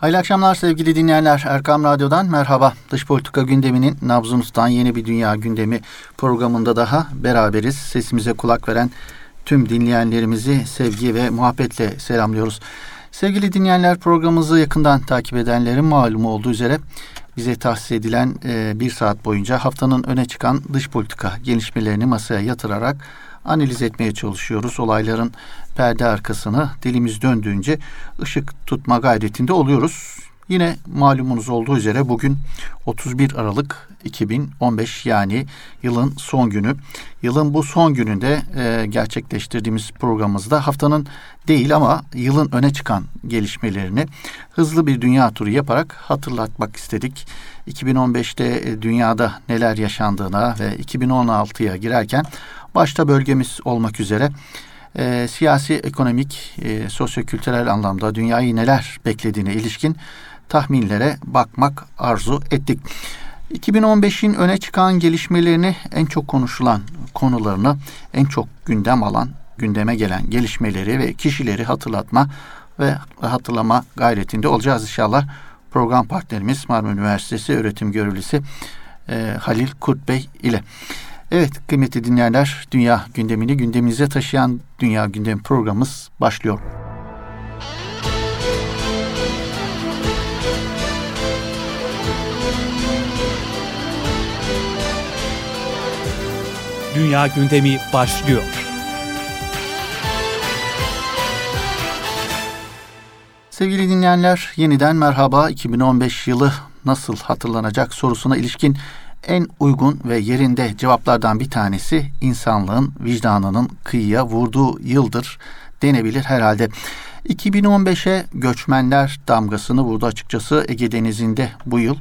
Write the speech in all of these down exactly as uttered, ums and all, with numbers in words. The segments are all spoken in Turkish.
Hayırlı akşamlar sevgili dinleyenler. Erkam Radyo'dan merhaba. Dış politika gündeminin nabzını tutan yeni bir dünya gündemi programında daha beraberiz. Sesimize kulak veren tüm dinleyenlerimizi sevgi ve muhabbetle selamlıyoruz. Sevgili dinleyenler, programımızı yakından takip edenlerin malumu olduğu üzere bize tahsis edilen e, bir saat boyunca haftanın öne çıkan dış politika gelişmelerini masaya yatırarak analiz etmeye çalışıyoruz. Olayların perde arkasını dilimiz döndüğünce ışık tutma gayretinde oluyoruz. Yine malumunuz olduğu üzere bugün otuz bir Aralık iki bin on beş, yani yılın son günü. Yılın bu son gününde e, gerçekleştirdiğimiz programımızda haftanın değil ama yılın öne çıkan gelişmelerini hızlı bir dünya turu yaparak hatırlatmak istedik. iki bin on beşte e, dünyada neler yaşandığına ve iki bin on altıya girerken başta bölgemiz olmak üzere e, siyasi, ekonomik, e, sosyo-kültürel anlamda dünyayı neler beklediğine ilişkin tahminlere bakmak arzu ettik. iki bin on beşin öne çıkan gelişmelerini, en çok konuşulan konularını, en çok gündem alan, gündeme gelen gelişmeleri ve kişileri hatırlatma ve hatırlama gayretinde olacağız inşallah. Program partnerimiz Marmara Üniversitesi öğretim görevlisi e, Halil Kurt Bey ile. Evet kıymetli dinleyenler, dünya gündemini gündemimize taşıyan Dünya Gündemi programımız başlıyor. Dünya Gündemi başlıyor. Sevgili dinleyenler, yeniden merhaba. iki bin on beş yılı nasıl hatırlanacak sorusuna ilişkin en uygun ve yerinde cevaplardan bir tanesi insanlığın vicdanının kıyıya vurduğu yıldır denebilir herhalde. iki bin on beşe göçmenler damgasını vurdu açıkçası. Ege Denizi'nde bu yıl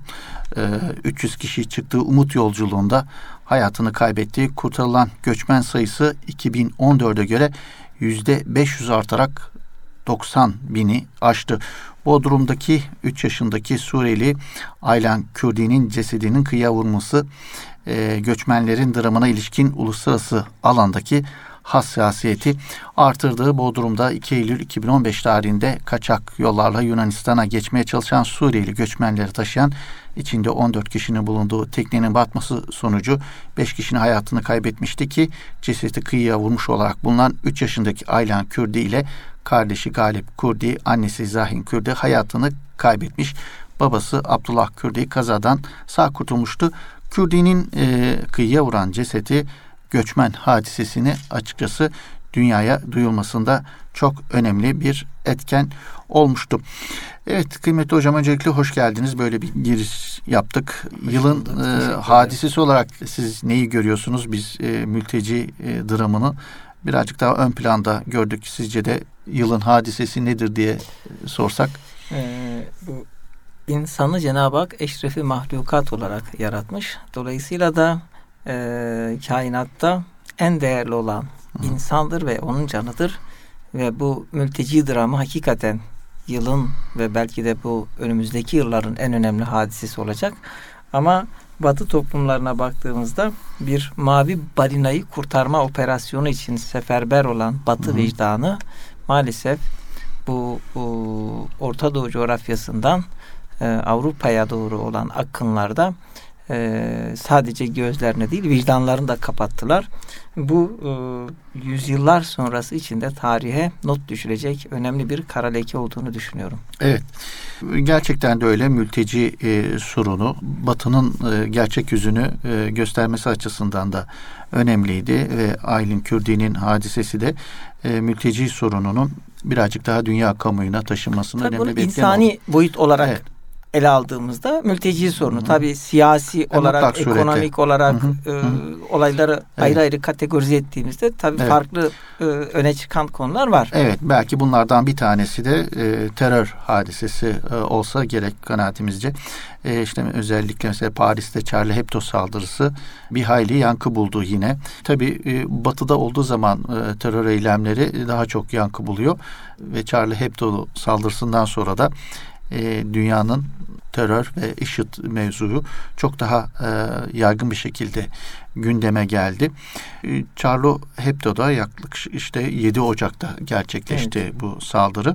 üç yüz kişi çıktığı umut yolculuğunda hayatını kaybettiği, kurtarılan göçmen sayısı iki bin on dörde göre yüzde beş yüz artarak doksan bini aştı. Bodrum'daki üç yaşındaki Suriyeli Aylan Kürdi'nin cesedinin kıyıya vurması e, göçmenlerin dramına ilişkin uluslararası alandaki hassasiyeti artırdığı. Bodrum'da iki Eylül iki bin on beş tarihinde kaçak yollarla Yunanistan'a geçmeye çalışan Suriyeli göçmenleri taşıyan, içinde on dört kişinin bulunduğu teknenin batması sonucu beş kişinin hayatını kaybetmişti ki cesedi kıyıya vurmuş olarak bulunan üç yaşındaki Aylan Kürdi ile kardeşi Galip Kürdi, annesi Zahin Kürdi hayatını kaybetmiş. Babası Abdullah Kürdi kazadan sağ kurtulmuştu. Kürdi'nin e, kıyıya vuran cesedi göçmen hadisesini açıkçası dünyaya duyulmasında çok önemli bir etken olmuştu. Evet kıymetli hocam, öncelikle hoş geldiniz. Böyle bir giriş yaptık. Hoş Yılın e, hadisesi olarak siz neyi görüyorsunuz? Biz e, mülteci e, dramını birazcık daha ön planda gördük. Sizce de yılın hadisesi nedir diye sorsak? Ee, bu insanı Cenab-ı Hak eşrefi mahlukat olarak yaratmış. Dolayısıyla da e, kainatta en değerli olan Hı. insandır ve onun canıdır. Ve bu mülteci dramı hakikaten yılın ve belki de bu önümüzdeki yılların en önemli hadisesi olacak. Ama Batı toplumlarına baktığımızda bir mavi balinayı kurtarma operasyonu için seferber olan Batı Hı. vicdanı maalesef bu, bu Orta Doğu coğrafyasından e, Avrupa'ya doğru olan akınlarda e, sadece gözlerini değil vicdanlarını da kapattılar. Bu e, yüzyıllar sonrası içinde tarihe not düşülecek önemli bir kara leke olduğunu düşünüyorum. Evet. Gerçekten de öyle. Mülteci e, sorunu Batı'nın e, gerçek yüzünü e, göstermesi açısından da önemliydi ve Aylin Kürdi'nin hadisesi de e, mülteci sorununun birazcık daha dünya kamuoyuna taşınmasının Tabii önemli bir etken insani oldu. boyut olarak Evet. ele aldığımızda mülteci sorunu Hı-hı. tabii siyasi e, olarak, ekonomik sureti. olarak e, olayları evet. ayrı ayrı kategorize ettiğimizde tabii evet. farklı e, öne çıkan konular var. Evet, belki bunlardan bir tanesi de e, terör hadisesi e, olsa gerek kanaatimizce. E, işte özellikle mesela Paris'te Charlie Hebdo saldırısı bir hayli yankı buldu yine. Tabii e, Batı'da olduğu zaman e, terör eylemleri daha çok yankı buluyor ve Charlie Hebdo saldırısından sonra da e, dünyanın terör ve IŞİD mevzuyu çok daha e, yaygın bir şekilde gündeme geldi. E, Charlie Hebdo'da yaklaşık işte yedi Ocak'ta gerçekleşti evet. bu saldırı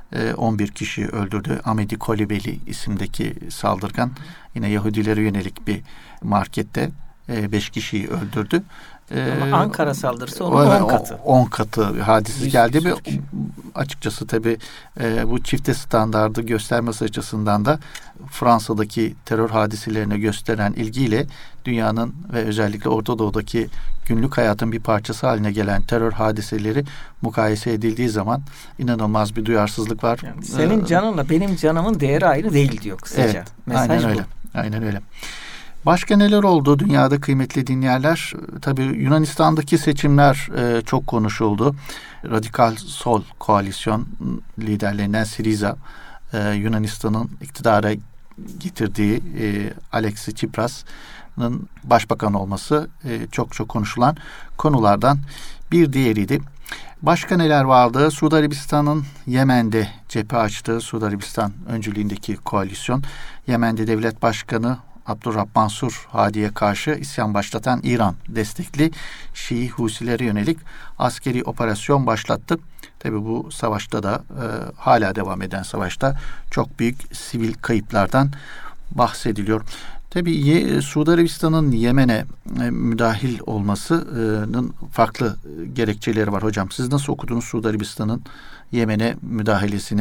on bir kişiyi öldürdü. Amedi Kolibeli isimdeki saldırgan yine Yahudilere yönelik bir markette beş kişiyi öldürdü. Ama Ankara saldırısı onun on katı. on katı hadisi geldi ve açıkçası tabii e, bu çifte standardı göstermesi açısından da Fransa'daki terör hadiselerine gösteren ilgiyle dünyanın ve özellikle Orta Doğu'daki günlük hayatın bir parçası haline gelen terör hadiseleri mukayese edildiği zaman inanılmaz bir duyarsızlık var. Yani senin canınla benim canımın değeri ayrı değil diyor kısaca. Evet, mesaj aynen bu. öyle. Aynen öyle. Başka neler oldu dünyada kıymetli dinleyenler? Tabii Yunanistan'daki seçimler e, çok konuşuldu. Radikal Sol koalisyon liderlerinden Syriza e, Yunanistan'ın iktidara getirdiği e, Alexis Tsipras'ın başbakan olması e, çok çok konuşulan konulardan bir diğeriydi. Başka neler vardı? Suudi Arabistan'ın Yemen'de cephe açtığı Suudi Arabistan öncülüğündeki koalisyon, Yemen'de devlet başkanı Abdurrahman Mansur Hadi'ye karşı isyan başlatan İran destekli Şii Husilere yönelik askeri operasyon başlattı. Tabii bu savaşta da e, hala devam eden savaşta çok büyük sivil kayıplardan bahsediliyor. Tabii Ye, Suudi Arabistan'ın Yemen'e e, müdahil olmasının farklı gerekçeleri var hocam. Siz nasıl okudunuz Suudi Arabistan'ın Yemen'e müdahalesini?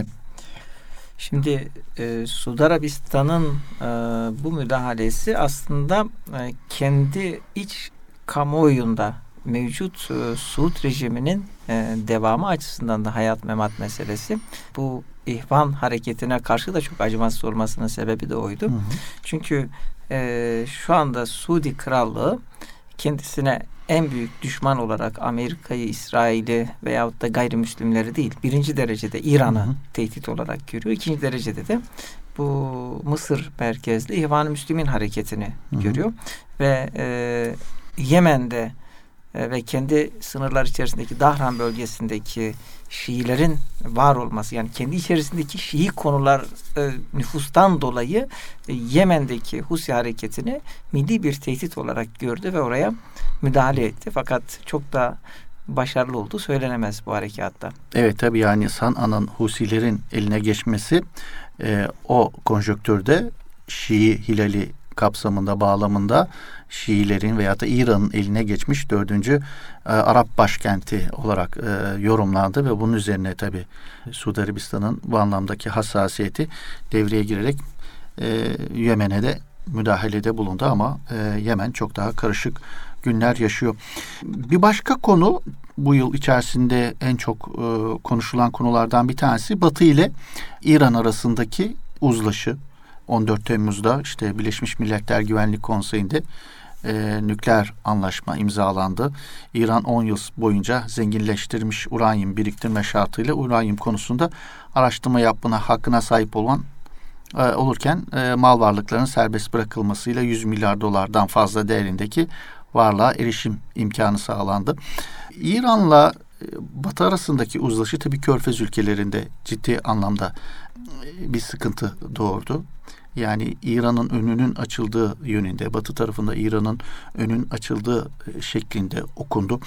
Şimdi e, Suudi Arabistan'ın e, bu müdahalesi aslında e, kendi iç kamuoyunda mevcut e, Suud rejiminin e, devamı açısından da hayat memat meselesi. Bu İhvan hareketine karşı da çok acımasız olmasının sebebi de oydu. Hı hı. Çünkü e, şu anda Suudi Krallığı kendisine en büyük düşman olarak Amerika'yı, İsrail'i veyahut da gayrimüslimleri değil, birinci derecede İran'ı hı hı. tehdit olarak görüyor. İkinci derecede de bu Mısır merkezli İhvan-ı Müslümin hareketini hı hı. görüyor. Ve e, Yemen'de e, ve kendi sınırlar içerisindeki Dahran bölgesindeki Şiilerin var olması, yani kendi içerisindeki Şii konular e, nüfustan dolayı e, Yemen'deki Husi hareketini milli bir tehdit olarak gördü ve oraya müdahale etti. Fakat çok da başarılı olduğu söylenemez bu harekatta. Evet, tabii yani San'a'nın Husilerin eline geçmesi e, o konjonktürde Şii Hilali kapsamında, bağlamında Şiilerin veya da İran'ın eline geçmiş dördüncü e, Arap başkenti olarak e, yorumlandı ve bunun üzerine tabii Suudi Arabistan'ın bu anlamdaki hassasiyeti devreye girerek e, Yemen'e de müdahalede bulundu ama e, Yemen çok daha karışık günler yaşıyor. Bir başka konu bu yıl içerisinde en çok e, konuşulan konulardan bir tanesi Batı ile İran arasındaki uzlaşı. on dört Temmuz'da işte Birleşmiş Milletler Güvenlik Konseyi'nde e, nükleer anlaşma imzalandı. İran on yıl boyunca zenginleştirilmiş uranyum biriktirme şartıyla uranyum konusunda araştırma yapma hakkına sahip olan e, olurken e, mal varlıklarının serbest bırakılmasıyla yüz milyar dolardan fazla değerindeki varlığa erişim imkanı sağlandı. İran'la Batı arasındaki uzlaşı tabii Körfez ülkelerinde ciddi anlamda bir sıkıntı doğurdu. Yani İran'ın önünün açıldığı yönünde, Batı tarafında İran'ın önün açıldığı şeklinde okundu.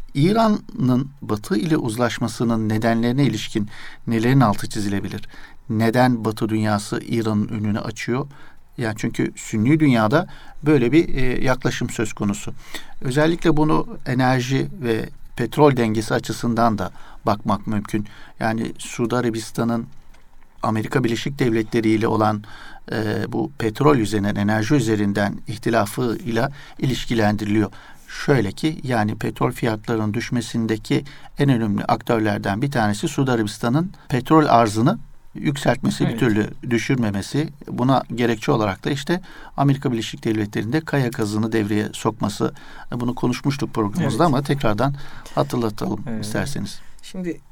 İran'ın Batı ile uzlaşmasının nedenlerine ilişkin nelerin altı çizilebilir? Neden Batı dünyası İran'ın önünü açıyor? Yani çünkü Sünni dünyada böyle bir e, yaklaşım söz konusu. Özellikle bunu enerji ve petrol dengesi açısından da bakmak mümkün. Yani Suudi Arabistan'ın Amerika Birleşik Devletleri ile olan e, bu petrol üzerinden, enerji üzerinden ihtilafıyla ilişkilendiriliyor. Şöyle ki yani petrol fiyatlarının düşmesindeki en önemli aktörlerden bir tanesi Suudi Arabistan'ın petrol arzını yükseltmesi, evet. bir türlü düşürmemesi. Buna gerekçe olarak da işte Amerika Birleşik Devletleri'nde kaya gazını devreye sokması. Bunu konuşmuştuk programımızda, evet. ama tekrardan hatırlatalım evet. isterseniz. Şimdi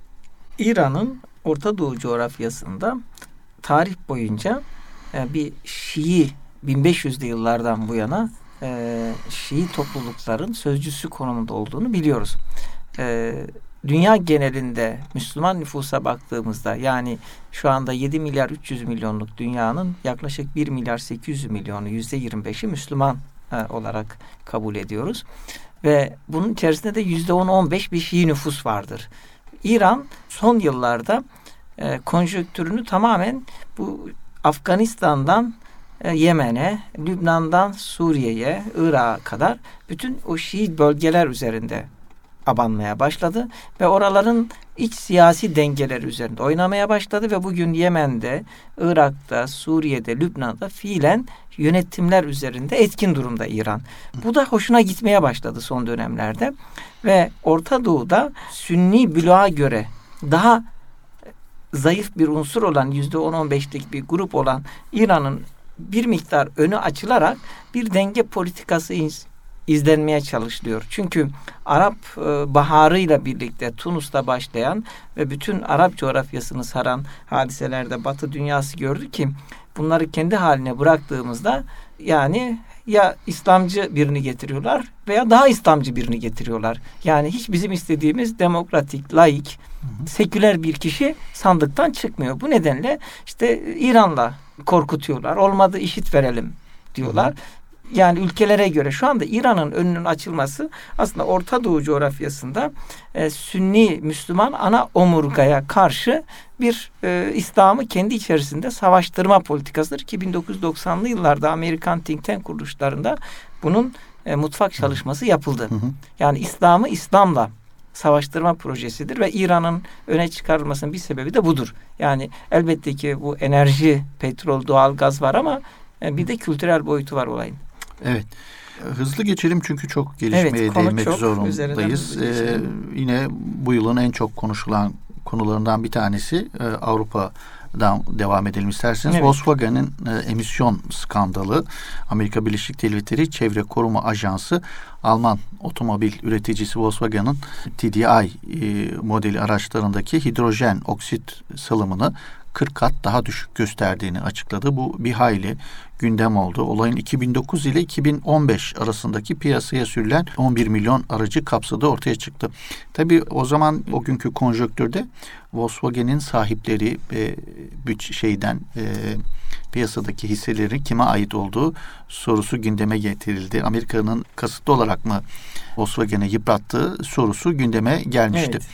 İran'ın Orta Doğu coğrafyasında tarih boyunca yani bir Şii bin beş yüzlü yıllardan bu yana e, Şii toplulukların sözcüsü konumunda olduğunu biliyoruz. E, dünya genelinde Müslüman nüfusa baktığımızda yani şu anda yedi milyar üç yüz milyonluk dünyanın yaklaşık bir milyar sekiz yüz milyonu yüzde yirmi beşi Müslüman e, olarak kabul ediyoruz. Ve bunun içerisinde de yüzde on on beş bir Şii nüfus vardır. İran son yıllarda e, konjonktürünü tamamen bu Afganistan'dan e, Yemen'e, Lübnan'dan Suriye'ye, Irak'a kadar bütün o Şii bölgeler üzerinde abanmaya başladı ve oraların iç siyasi dengeleri üzerinde oynamaya başladı ve bugün Yemen'de, Irak'ta, Suriye'de, Lübnan'da fiilen yönetimler üzerinde etkin durumda İran. Bu da hoşuna gitmeye başladı son dönemlerde ve Orta Doğu'da Sünni bloğa göre daha zayıf bir unsur olan yüzde on on beşlik bir grup olan İran'ın bir miktar önü açılarak bir denge politikası iz, izlenmeye çalışılıyor. Çünkü Arap e, baharıyla birlikte Tunus'ta başlayan ve bütün Arap coğrafyasını saran hadiselerde Batı dünyası gördü ki bunları kendi haline bıraktığımızda yani ya İslamcı birini getiriyorlar veya daha İslamcı birini getiriyorlar. Yani hiç bizim istediğimiz demokratik, laik, seküler bir kişi sandıktan çıkmıyor. Bu nedenle işte İran'la korkutuyorlar. Olmadı işit verelim diyorlar. Hı hı. Yani ülkelere göre şu anda İran'ın önünün açılması aslında Orta Doğu coğrafyasında e, Sünni Müslüman ana omurgaya karşı bir e, İslam'ı kendi içerisinde savaştırma politikasıdır ki bin dokuz yüz doksanlı yıllarda Amerikan think tank kuruluşlarında bunun e, mutfak çalışması yapıldı. Hı hı. Yani İslam'ı İslam'la savaştırma projesidir ve İran'ın öne çıkarılmasının bir sebebi de budur. Yani elbette ki bu enerji, petrol, doğal gaz var ama e, bir de kültürel boyutu var olayın. Evet. Hızlı geçelim çünkü çok gelişmeye evet, değinmek çok zorundayız. Ee, yine bu yılın en çok konuşulan konularından bir tanesi e, Avrupa'dan devam edelim isterseniz. Evet. Volkswagen'in e, emisyon skandalı. Amerika Birleşik Devletleri Çevre Koruma Ajansı Alman otomobil üreticisi Volkswagen'ın T D I e, modeli araçlarındaki hidrojen oksit salımını kırk kat daha düşük gösterdiğini açıkladı. Bu bir hayli gündem oldu. Olayın iki bin dokuz ile iki bin on beş arasındaki piyasaya sürülen on bir milyon aracı kapsadığı ortaya çıktı. Tabii o zaman o günkü konjonktürde Volkswagen'in sahipleri e, büç şeyden e, piyasadaki hisselerin kime ait olduğu sorusu gündeme getirildi. Amerika'nın kasıtlı olarak mı Volkswagen'e yıprattığı sorusu gündeme gelmişti. Evet.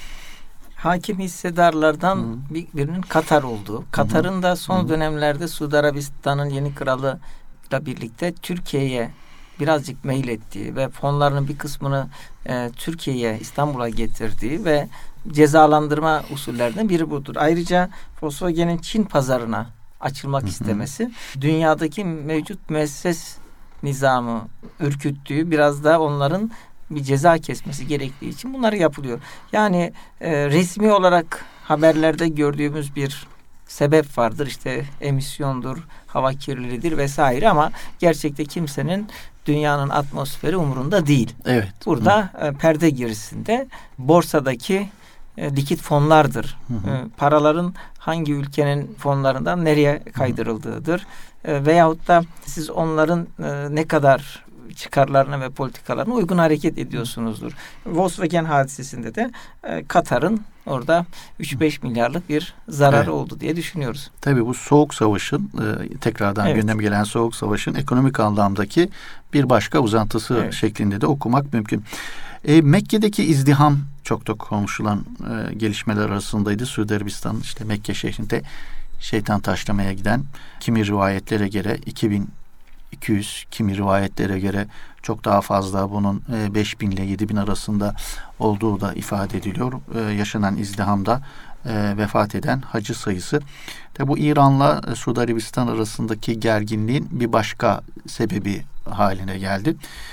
Hakim hissedarlardan Hı. birinin Katar olduğu. Katar'ın da son Hı. dönemlerde Suudi Arabistan'ın yeni kralıyla birlikte Türkiye'ye birazcık meyil ettiği ve fonlarının bir kısmını e, Türkiye'ye, İstanbul'a getirdiği ve cezalandırma usullerden biri budur. Ayrıca Volkswagen'in Çin pazarına açılmak Hı. istemesi, dünyadaki mevcut müesses nizamı ürküttüğü, biraz da onların bir ceza kesmesi gerektiği için bunlar yapılıyor. Yani e, resmi olarak haberlerde gördüğümüz bir sebep vardır. İşte emisyondur, hava kirliliğidir vesaire ama gerçekte kimsenin dünyanın atmosferi umurunda değil. Evet. Burada e, perde gerisinde borsadaki e, likit fonlardır. Hı hı. E, paraların hangi ülkenin fonlarından nereye kaydırıldığıdır. E, veyahut da siz onların e, ne kadar çıkarlarına ve politikalarına uygun hareket ediyorsunuzdur. Volkswagen hadisesinde de e, Katar'ın orada üç beş milyarlık bir zararı evet. oldu diye düşünüyoruz. Tabii bu soğuk savaşın e, tekrardan evet. gündeme gelen soğuk savaşın ekonomik anlamdaki bir başka uzantısı evet. şeklinde de okumak mümkün. E, Mekke'deki izdiham çok da konuşulan e, gelişmeler arasındaydı. Suudi Arabistan işte Mekke şehrinde şeytan taşlamaya giden kimi rivayetlere göre iki bin iki yüz, kimi rivayetlere göre çok daha fazla, bunun beş bin ile yedi bin arasında olduğu da ifade ediliyor. Yaşanan izdihamda vefat eden hacı sayısı. Tabi bu İran'la Suudi Arabistan arasındaki gerginliğin bir başka sebebi haline geldi.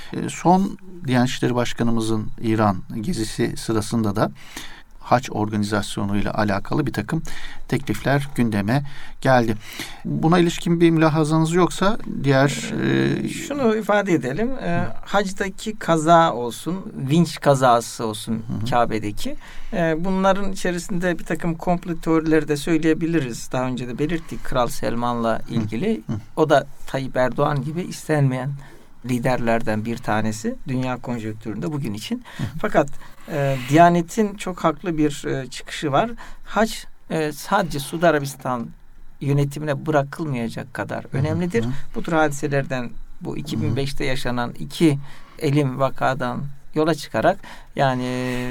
Son Diyanet İşleri Başkanımızın İran gezisi sırasında da hac organizasyonuyla alakalı bir takım teklifler gündeme geldi. Buna ilişkin bir mülahazanız yoksa diğer... E, Şunu ifade edelim. E, hacdaki kaza olsun, vinç kazası olsun hı hı. Kabe'deki. E, bunların içerisinde bir takım komplo teorileri de söyleyebiliriz. Daha önce de belirttik Kral Selman'la ilgili. Hı hı. O da Tayyip Erdoğan gibi istenmeyen liderlerden bir tanesi dünya konjonktüründe bugün için. Hı. Fakat e, Diyanet'in çok haklı bir e, çıkışı var. Hac e, sadece Suudi Arabistan yönetimine bırakılmayacak kadar önemlidir. Hı. Bu tür hadiselerden bu iki bin beşte yaşanan iki elim vakadan yola çıkarak yani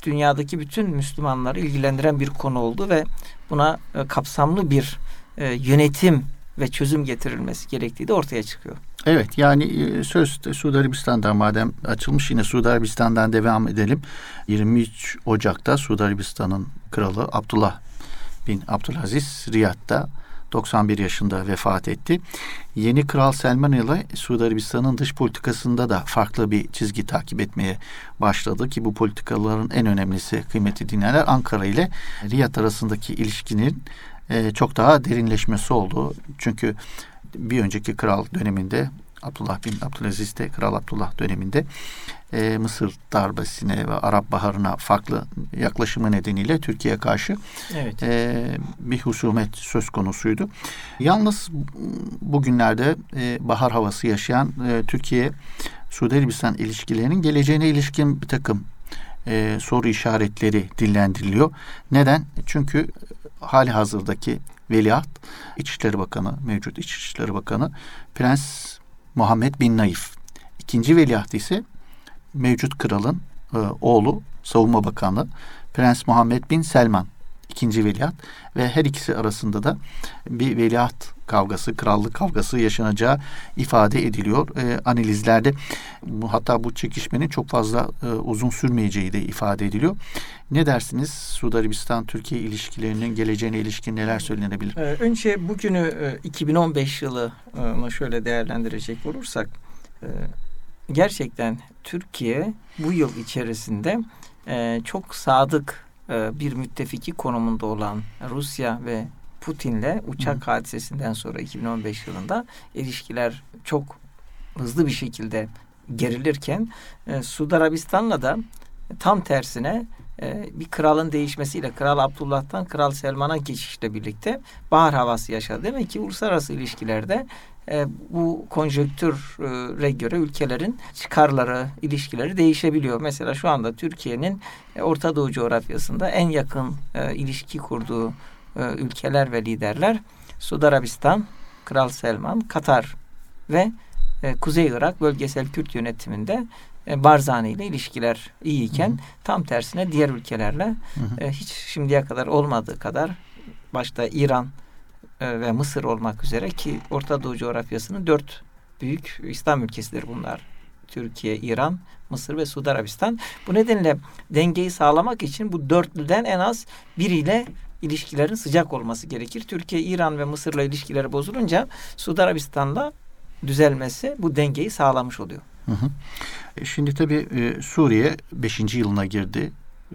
dünyadaki bütün Müslümanları ilgilendiren bir konu oldu ve buna e, kapsamlı bir e, yönetim ve çözüm getirilmesi gerektiği de ortaya çıkıyor. Evet, yani söz Suudi Arabistan'dan madem açılmış, yine Suudi Arabistan'dan devam edelim. yirmi üç Ocak'ta Suudi Arabistan'ın kralı Abdullah bin Abdülaziz Riyad'da doksan bir yaşında vefat etti. Yeni Kral Selman ile Suudi Arabistan'ın dış politikasında da farklı bir çizgi takip etmeye başladı ki bu politikaların en önemlisi, kıymetli dinleyenler, Ankara ile Riyad arasındaki ilişkinin e, çok daha derinleşmesi oldu. Çünkü bir önceki kral döneminde, Abdullah bin Abdülaziz'de, Kral Abdullah döneminde e, Mısır darbesine ve Arap Baharı'na farklı yaklaşımı nedeniyle Türkiye'ye karşı evet. e, bir husumet söz konusuydu. Yalnız bugünlerde e, bahar havası yaşayan e, Türkiye-Suudi Arabistan ilişkilerinin geleceğine ilişkin bir takım e, soru işaretleri dillendiriliyor. Neden? Çünkü hali hazırdaki veliaht, İçişleri Bakanı, mevcut İçişleri Bakanı Prens Muhammed bin Naif. İkinci veliaht ise mevcut kralın e, oğlu, Savunma Bakanı Prens Muhammed bin Selman. İkinci veliaht ve her ikisi arasında da bir veliaht kavgası, krallık kavgası yaşanacağı ifade ediliyor e, analizlerde. Bu, hatta bu çekişmenin çok fazla e, uzun sürmeyeceği de ifade ediliyor. Ne dersiniz? Suudi Arabistan-Türkiye ilişkilerinin geleceğine ilişkin neler söylenebilir? Ee, önce bugünü e, iki bin on beş yılını şöyle değerlendirecek olursak, e, gerçekten Türkiye bu yıl içerisinde e, çok sadık e, bir müttefiki konumunda olan Rusya ve Putin'le uçak Hı. hadisesinden sonra iki bin on beş yılında ilişkiler çok hızlı bir şekilde gerilirken e, Suudi Arabistan'la da tam tersine e, bir kralın değişmesiyle, Kral Abdullah'tan Kral Selman'a geçişle birlikte bahar havası yaşadı. Demek ki uluslararası ilişkilerde e, bu konjonktüre göre ülkelerin çıkarları, ilişkileri değişebiliyor. Mesela şu anda Türkiye'nin e, Orta Doğu coğrafyasında en yakın e, ilişki kurduğu e, ülkeler ve liderler Suudi Arabistan, Kral Selman, Katar ve e, Kuzey Irak Bölgesel Kürt Yönetimi'nde e, Barzani ile ilişkiler iyiyken hı hı. tam tersine diğer ülkelerle hı hı. E, hiç şimdiye kadar olmadığı kadar, başta İran e, ve Mısır olmak üzere, ki Orta Doğu coğrafyasının dört büyük İslam ülkesidir bunlar. Türkiye, İran, Mısır ve Suudi Arabistan. Bu nedenle dengeyi sağlamak için bu dörtlüden en az biriyle ilişkilerin sıcak olması gerekir. Türkiye, İran ve Mısır'la ilişkileri bozulunca Suudi Arabistan'la düzelmesi bu dengeyi sağlamış oluyor. Hı hı. Şimdi tabii e, Suriye beşinci yılına girdi e,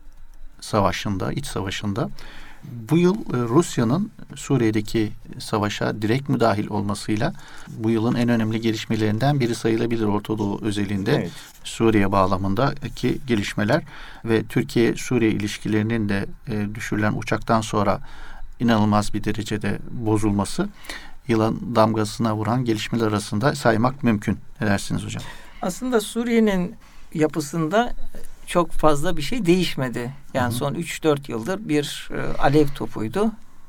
savaşında, iç savaşında. Bu yıl e, Rusya'nın Suriye'deki savaşa direkt müdahil olmasıyla bu yılın en önemli gelişmelerinden biri sayılabilir Orta Doğu özelinde. Evet. Suriye bağlamındaki gelişmeler ve Türkiye-Suriye ilişkilerinin de e, düşürülen uçaktan sonra inanılmaz bir derecede bozulması yılan damgasına vuran gelişmeler arasında saymak mümkün. Ne dersiniz hocam? Aslında Suriye'nin yapısında çok fazla bir şey değişmedi. Yani Hı-hı. son üç dört yıldır bir e, alev topuydu.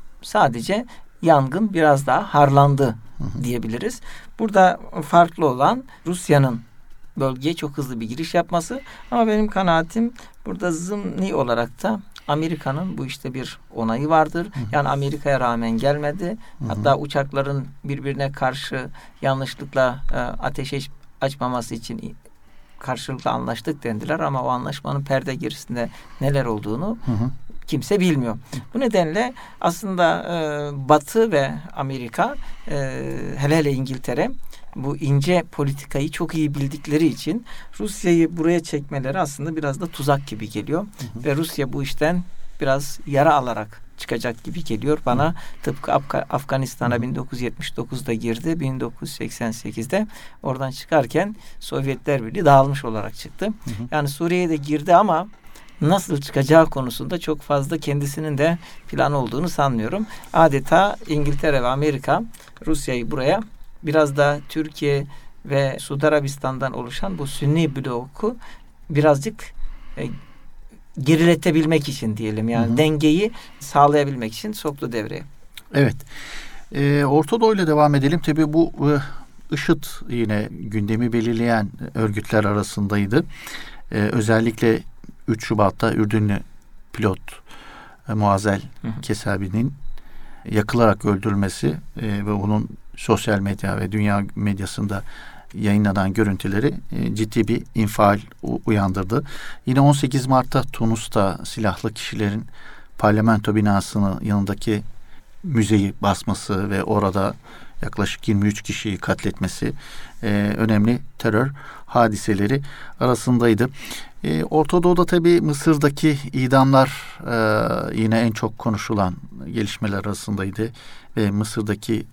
Sadece yangın biraz daha harlandı Hı-hı. diyebiliriz. Burada farklı olan Rusya'nın bölgeye çok hızlı bir giriş yapması, ama benim kanaatim burada zımni olarak da Amerika'nın bu işte bir onayı vardır. Hı hı. Yani Amerika'ya rağmen gelmedi. Hı hı. Hatta uçakların birbirine karşı yanlışlıkla e, ateş açmaması için karşılıklı anlaştık dendiler, ama o anlaşmanın perde gerisinde neler olduğunu hı hı. kimse bilmiyor. Bu nedenle aslında e, Batı ve Amerika, e, hele hele İngiltere, bu ince politikayı çok iyi bildikleri için Rusya'yı buraya çekmeleri aslında biraz da tuzak gibi geliyor. Hı hı. Ve Rusya bu işten biraz yara alarak çıkacak gibi geliyor bana. Hı. Tıpkı Af- Afganistan'a bin dokuz yüz yetmiş dokuzda girdi. bin dokuz yüz seksen sekizde oradan çıkarken Sovyetler Birliği dağılmış olarak çıktı. Hı hı. Yani Suriye'ye de girdi ama nasıl çıkacağı konusunda çok fazla kendisinin de plan olduğunu sanmıyorum. Adeta İngiltere ve Amerika Rusya'yı buraya biraz da Türkiye ve Suudi Arabistan'dan oluşan bu Sünni bloku birazcık e, geriletebilmek için diyelim. Yani hı hı. dengeyi sağlayabilmek için soktu devreye. Evet. Ee, Orta Doğu ile devam edelim. Tabii bu e, IŞİD yine gündemi belirleyen örgütler arasındaydı. Ee, özellikle üç Şubat'ta Ürdünlü pilot e, Muazel Kesabi'nin yakılarak öldürülmesi e, ve onun sosyal medya ve dünya medyasında yayınlanan görüntüleri e, ciddi bir infial u- uyandırdı. Yine on sekiz Mart'ta Tunus'ta silahlı kişilerin parlamento binasının yanındaki müzeyi basması ve orada yaklaşık yirmi üç kişiyi katletmesi e, önemli terör hadiseleri arasındaydı. E, Orta Doğu'da tabii Mısır'daki idamlar e, yine en çok konuşulan gelişmeler arasındaydı ve Mısır'daki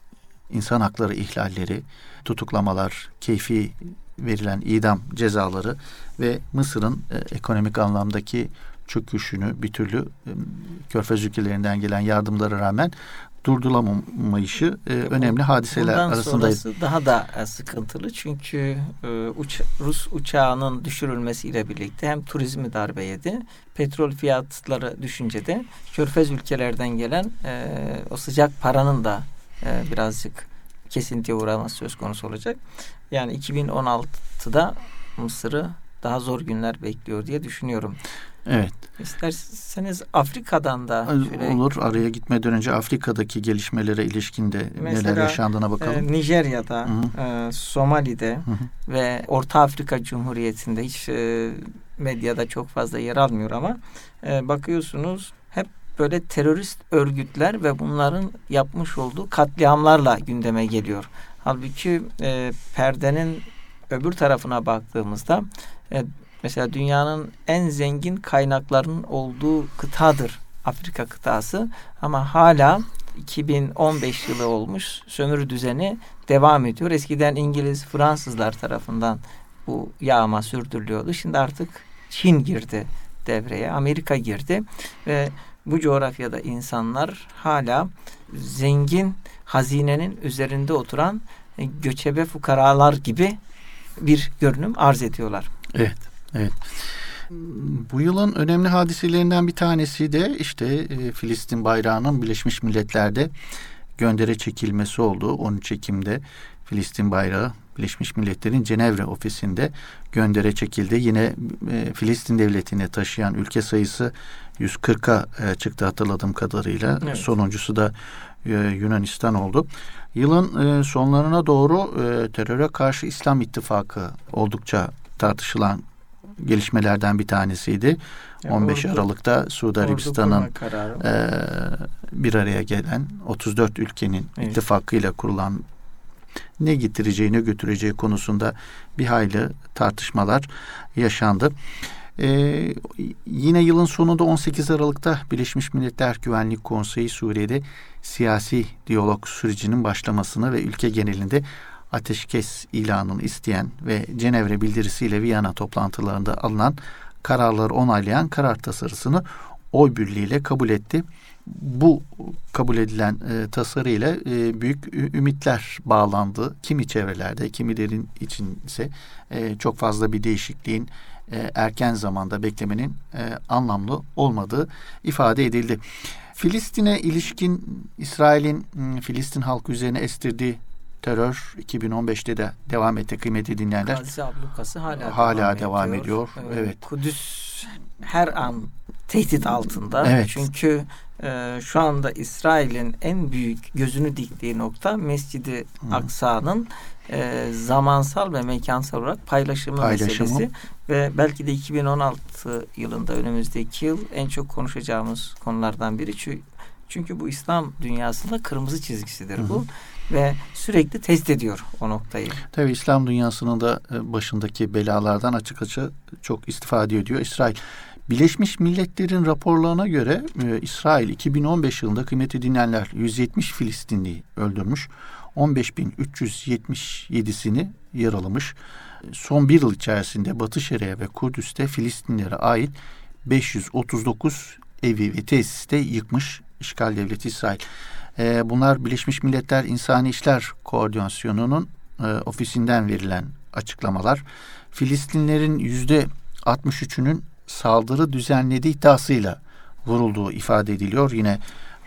insan hakları ihlalleri, tutuklamalar, keyfi verilen idam cezaları ve Mısır'ın e, ekonomik anlamdaki çöküşünü bir türlü e, Körfez ülkelerinden gelen yardımlara rağmen durdurulamayışı e, önemli hadiseler Bundan arasındaydı. sonrası daha da e, sıkıntılı çünkü e, uç, Rus uçağının düşürülmesiyle birlikte hem turizmi darbe yedi, petrol fiyatları düşünce de Körfez ülkelerden gelen e, o sıcak paranın da e, birazcık kesintiye uğraması söz konusu olacak. Yani iki bin on altıda Mısır'ı daha zor günler bekliyor diye düşünüyorum. Evet. İsterseniz Afrika'dan da şöyle, olur. Araya gitmeden önce Afrika'daki gelişmelere ilişkin de neler yaşandığına bakalım. E, Nijerya'da, e, Somali'de hı hı. ve Orta Afrika Cumhuriyeti'nde hiç e, medyada çok fazla yer almıyor ama e, bakıyorsunuz hep böyle terörist örgütler ve bunların yapmış olduğu katliamlarla gündeme geliyor. Halbuki e, perdenin öbür tarafına baktığımızda e, mesela dünyanın en zengin kaynaklarının olduğu kıtadır Afrika kıtası ama hala iki bin on beş yılı olmuş sömürü düzeni devam ediyor. Eskiden İngiliz, Fransızlar tarafından bu yağma sürdürülüyordu. Şimdi artık Çin girdi devreye, Amerika girdi ve bu coğrafyada insanlar hala zengin hazinenin üzerinde oturan göçebe fukaralar gibi bir görünüm arz ediyorlar. Evet, evet. Bu yılın önemli hadiselerinden bir tanesi de işte e, Filistin bayrağının Birleşmiş Milletler'de göndere çekilmesi oldu. on üç Ekim'de Filistin bayrağı Birleşmiş Milletler'in Cenevre ofisinde göndere çekildi. Yine e, Filistin devletine taşıyan ülke sayısı yüz kırka e, çıktı hatırladığım kadarıyla. Evet. Sonuncusu da e, Yunanistan oldu. Yılın e, sonlarına doğru e, teröre karşı İslam İttifakı oldukça tartışılan gelişmelerden bir tanesiydi. Yani on beş ordu, Aralık'ta Suudi Arabistan'ın e, bir araya gelen otuz dört ülkenin evet. ittifakıyla kurulan ne getireceği ne götüreceği konusunda bir hayli tartışmalar yaşandı. Ee, yine yılın sonunda on sekiz Aralık'ta Birleşmiş Milletler Güvenlik Konseyi Suriye'de siyasi diyalog sürecinin başlamasını ve ülke genelinde ateşkes ilanını isteyen ve Cenevre bildirisiyle Viyana toplantılarında alınan kararları onaylayan karar tasarısını oy birliğiyle kabul etti. Bu kabul edilen e, tasarıyla e, büyük ümitler bağlandı. Kimi çevrelerde, kimilerin içinse e, çok fazla bir değişikliğin e, erken zamanda beklemenin e, anlamlı olmadığı ifade edildi. Filistin'e ilişkin İsrail'in m, Filistin halkı üzerine estirdiği terör iki bin on beşte de devam etti kıymetli dinleyenler. Gazi ablukası hala, hala devam, devam ediyor. ediyor. Evet. Kudüs her an tehdit altında. Evet. Çünkü e, şu anda İsrail'in en büyük gözünü diktiği nokta Mescid-i Aksa'nın e, zamansal ve mekansal olarak paylaşımı, paylaşımı meselesi ve belki de iki bin on altı yılında önümüzdeki yıl en çok konuşacağımız konulardan biri. Çünkü, çünkü bu İslam dünyasında kırmızı çizgisidir Hı-hı. bu. Ve sürekli test ediyor o noktayı. Tabii İslam dünyasının da başındaki belalardan açık açık çok istifade ediyor İsrail. Birleşmiş Milletler'in raporlarına göre e, İsrail iki bin on beş yılında kıymetli dinleyenler yüz yetmiş Filistinliyi öldürmüş. on beş bin üç yüz yetmiş yedisini yaralamış. Son bir yıl içerisinde Batı Şeria ve Kudüs'te Filistinlere ait beş yüz otuz dokuz evi ve tesiste yıkmış işgal devleti İsrail. Bunlar Birleşmiş Milletler İnsani İşler Koordinasyonu'nun e, ofisinden verilen açıklamalar. Filistinlerin yüzde altmış üçünün saldırı düzenlediği iddiasıyla vurulduğu ifade ediliyor. Yine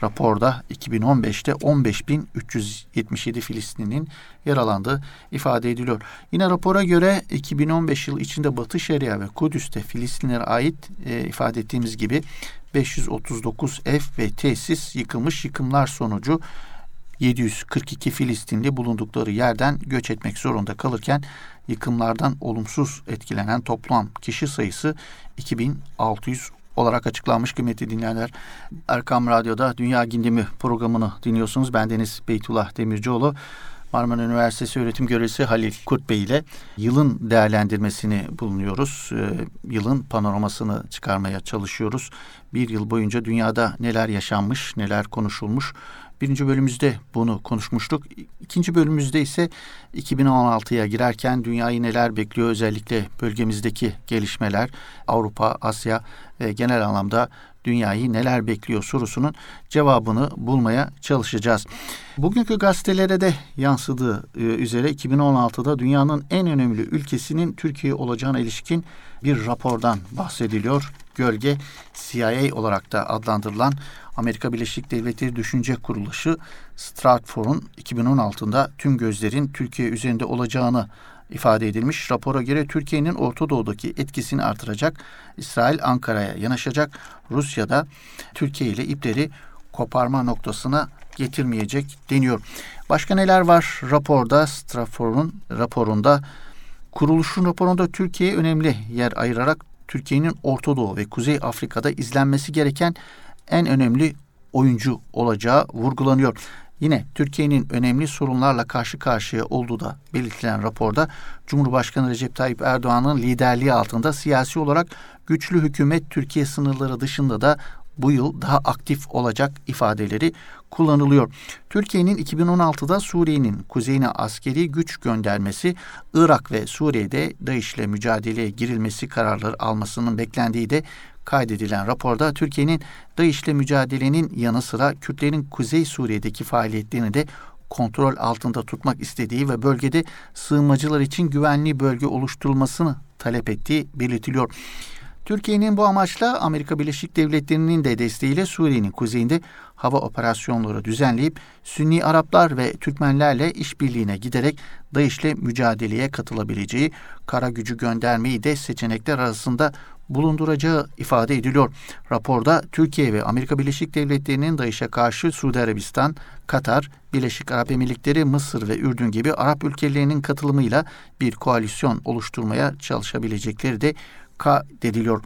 raporda iki bin on beşte on beş bin üç yüz yetmiş yedi Filistinlinin yer alındığı ifade ediliyor. Yine rapora göre iki bin on beş yılı içinde Batı Şeria ve Kudüs'te Filistinlere ait e, ifade ettiğimiz gibi beş yüz otuz dokuz ev ve tesis yıkılmış. Yıkımlar sonucu yedi yüz kırk iki Filistinli bulundukları yerden göç etmek zorunda kalırken yıkımlardan olumsuz etkilenen toplam kişi sayısı iki bin altı yüz olarak açıklanmış. Kıymetli dinleyenler, Erkam Radyo'da Dünya Gündemi programını dinliyorsunuz. Ben Deniz Beytullah Demircioğlu. Marmara Üniversitesi öğretim görevlisi Halil Kurt Bey ile yılın değerlendirmesini bulunuyoruz. Ee, yılın panoramasını çıkarmaya çalışıyoruz. Bir yıl boyunca dünyada neler yaşanmış, neler konuşulmuş. Birinci bölümümüzde bunu konuşmuştuk. İkinci bölümümüzde ise iki bin on altıya girerken dünyayı neler bekliyor, özellikle bölgemizdeki gelişmeler, Avrupa, Asya ve genel anlamda dünyayı neler bekliyor sorusunun cevabını bulmaya çalışacağız. Bugünkü gazetelere de yansıdığı üzere iki bin on altıda dünyanın en önemli ülkesinin Türkiye olacağına ilişkin bir rapordan bahsediliyor. Gölge C I A olarak da adlandırılan Amerika Birleşik Devletleri Düşünce Kuruluşu Stratfor'un iki bin on altıda tüm gözlerin Türkiye üzerinde olacağını ifade edilmiş. Rapora göre Türkiye'nin Orta Doğu'daki etkisini artıracak, İsrail Ankara'ya yanaşacak, Rusya da Türkiye ile ipleri koparma noktasına getirmeyecek deniyor. Başka neler var raporda? Stratfor'un raporunda, kuruluşun raporunda Türkiye'ye önemli yer ayırarak Türkiye'nin Orta Doğu ve Kuzey Afrika'da izlenmesi gereken en önemli oyuncu olacağı vurgulanıyor. Yine Türkiye'nin önemli sorunlarla karşı karşıya olduğu da belirtilen raporda Cumhurbaşkanı Recep Tayyip Erdoğan'ın liderliği altında siyasi olarak güçlü hükümet Türkiye sınırları dışında da bu yıl daha aktif olacak ifadeleri kullanılıyor. Türkiye'nin iki bin on altıda Suriye'nin kuzeyine askeri güç göndermesi, Irak ve Suriye'de DAEŞ'le mücadeleye girilmesi kararları almasının beklendiği de kaydedilen raporda Türkiye'nin DAEŞ'le mücadelenin yanı sıra Kürtlerin Kuzey Suriye'deki faaliyetlerini de kontrol altında tutmak istediği ve bölgede sığınmacılar için güvenli bölge oluşturulmasını talep ettiği belirtiliyor. Türkiye'nin bu amaçla Amerika Birleşik Devletleri'nin de desteğiyle Suriye'nin kuzeyinde hava operasyonları düzenleyip Sünni Araplar ve Türkmenlerle işbirliğine giderek DAEŞ'le mücadeleye katılabileceği, kara gücü göndermeyi de seçenekler arasında bulunduracağı ifade ediliyor. Raporda Türkiye ve Amerika Birleşik Devletleri'nin DAEŞ'e karşı Suudi Arabistan, Katar, Birleşik Arap Emirlikleri, Mısır ve Ürdün gibi Arap ülkelerinin katılımıyla bir koalisyon oluşturmaya çalışabilecekleri de kaydediliyor.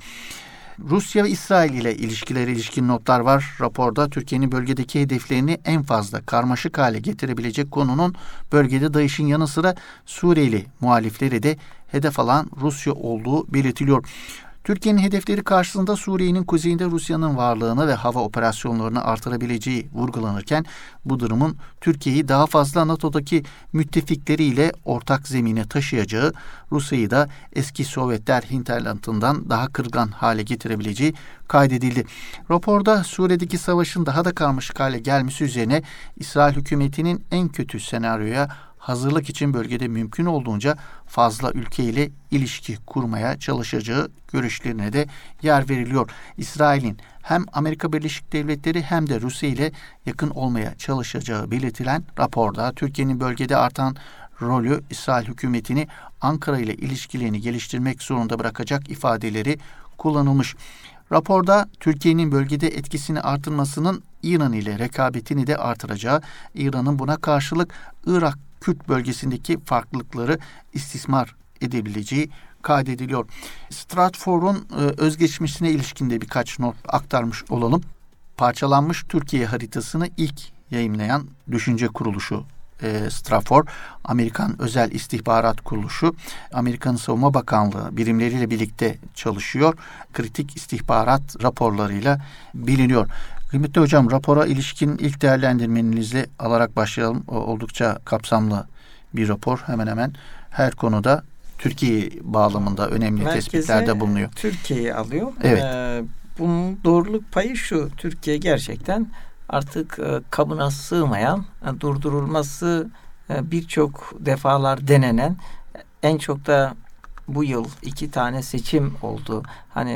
Rusya ve İsrail ile ilişkilere ilişkin notlar var. Raporda Türkiye'nin bölgedeki hedeflerini en fazla karmaşık hale getirebilecek konunun bölgede DAEŞ'in yanı sıra Suriyeli muhalifleri de hedef alan Rusya olduğu belirtiliyor. Türkiye'nin hedefleri karşısında Suriye'nin kuzeyinde Rusya'nın varlığını ve hava operasyonlarını artırabileceği vurgulanırken bu durumun Türkiye'yi daha fazla NATO'daki müttefikleriyle ortak zemine taşıyacağı, Rusya'yı da eski Sovyetler hinterlandından daha kırılgan hale getirebileceği kaydedildi. Raporda Suriye'deki savaşın daha da karmaşık hale gelmesi üzerine İsrail hükümetinin en kötü senaryoya hazırlık için bölgede mümkün olduğunca fazla ülkeyle ilişki kurmaya çalışacağı görüşlerine de yer veriliyor. İsrail'in hem Amerika Birleşik Devletleri hem de Rusya ile yakın olmaya çalışacağı belirtilen raporda Türkiye'nin bölgede artan rolü İsrail hükümetini Ankara ile ilişkilerini geliştirmek zorunda bırakacak ifadeleri kullanılmış. Raporda Türkiye'nin bölgede etkisini artırmasının İran ile rekabetini de artıracağı, İran'ın buna karşılık Irak Kürt bölgesindeki farklılıkları istismar edebileceği kaydediliyor. Stratfor'un e, özgeçmişine ilişkinde birkaç not aktarmış olalım. Parçalanmış Türkiye haritasını ilk yayımlayan düşünce kuruluşu e, Stratfor, Amerikan Özel İstihbarat Kuruluşu, Amerikan Savunma Bakanlığı birimleriyle birlikte çalışıyor. Kritik istihbarat raporlarıyla biliniyor. Kıymetli hocam, rapora ilişkin ilk değerlendirmenizi alarak başlayalım. O, oldukça kapsamlı bir rapor. Hemen hemen her konuda Türkiye bağlamında önemli Merkeze tespitlerde bulunuyor. Türkiye'yi alıyor. Evet. Ee, bunun doğruluk payı şu: Türkiye gerçekten artık e, kabına sığmayan, e, durdurulması e, birçok defalar denenen, en çok da bu yıl iki tane seçim oldu. Hani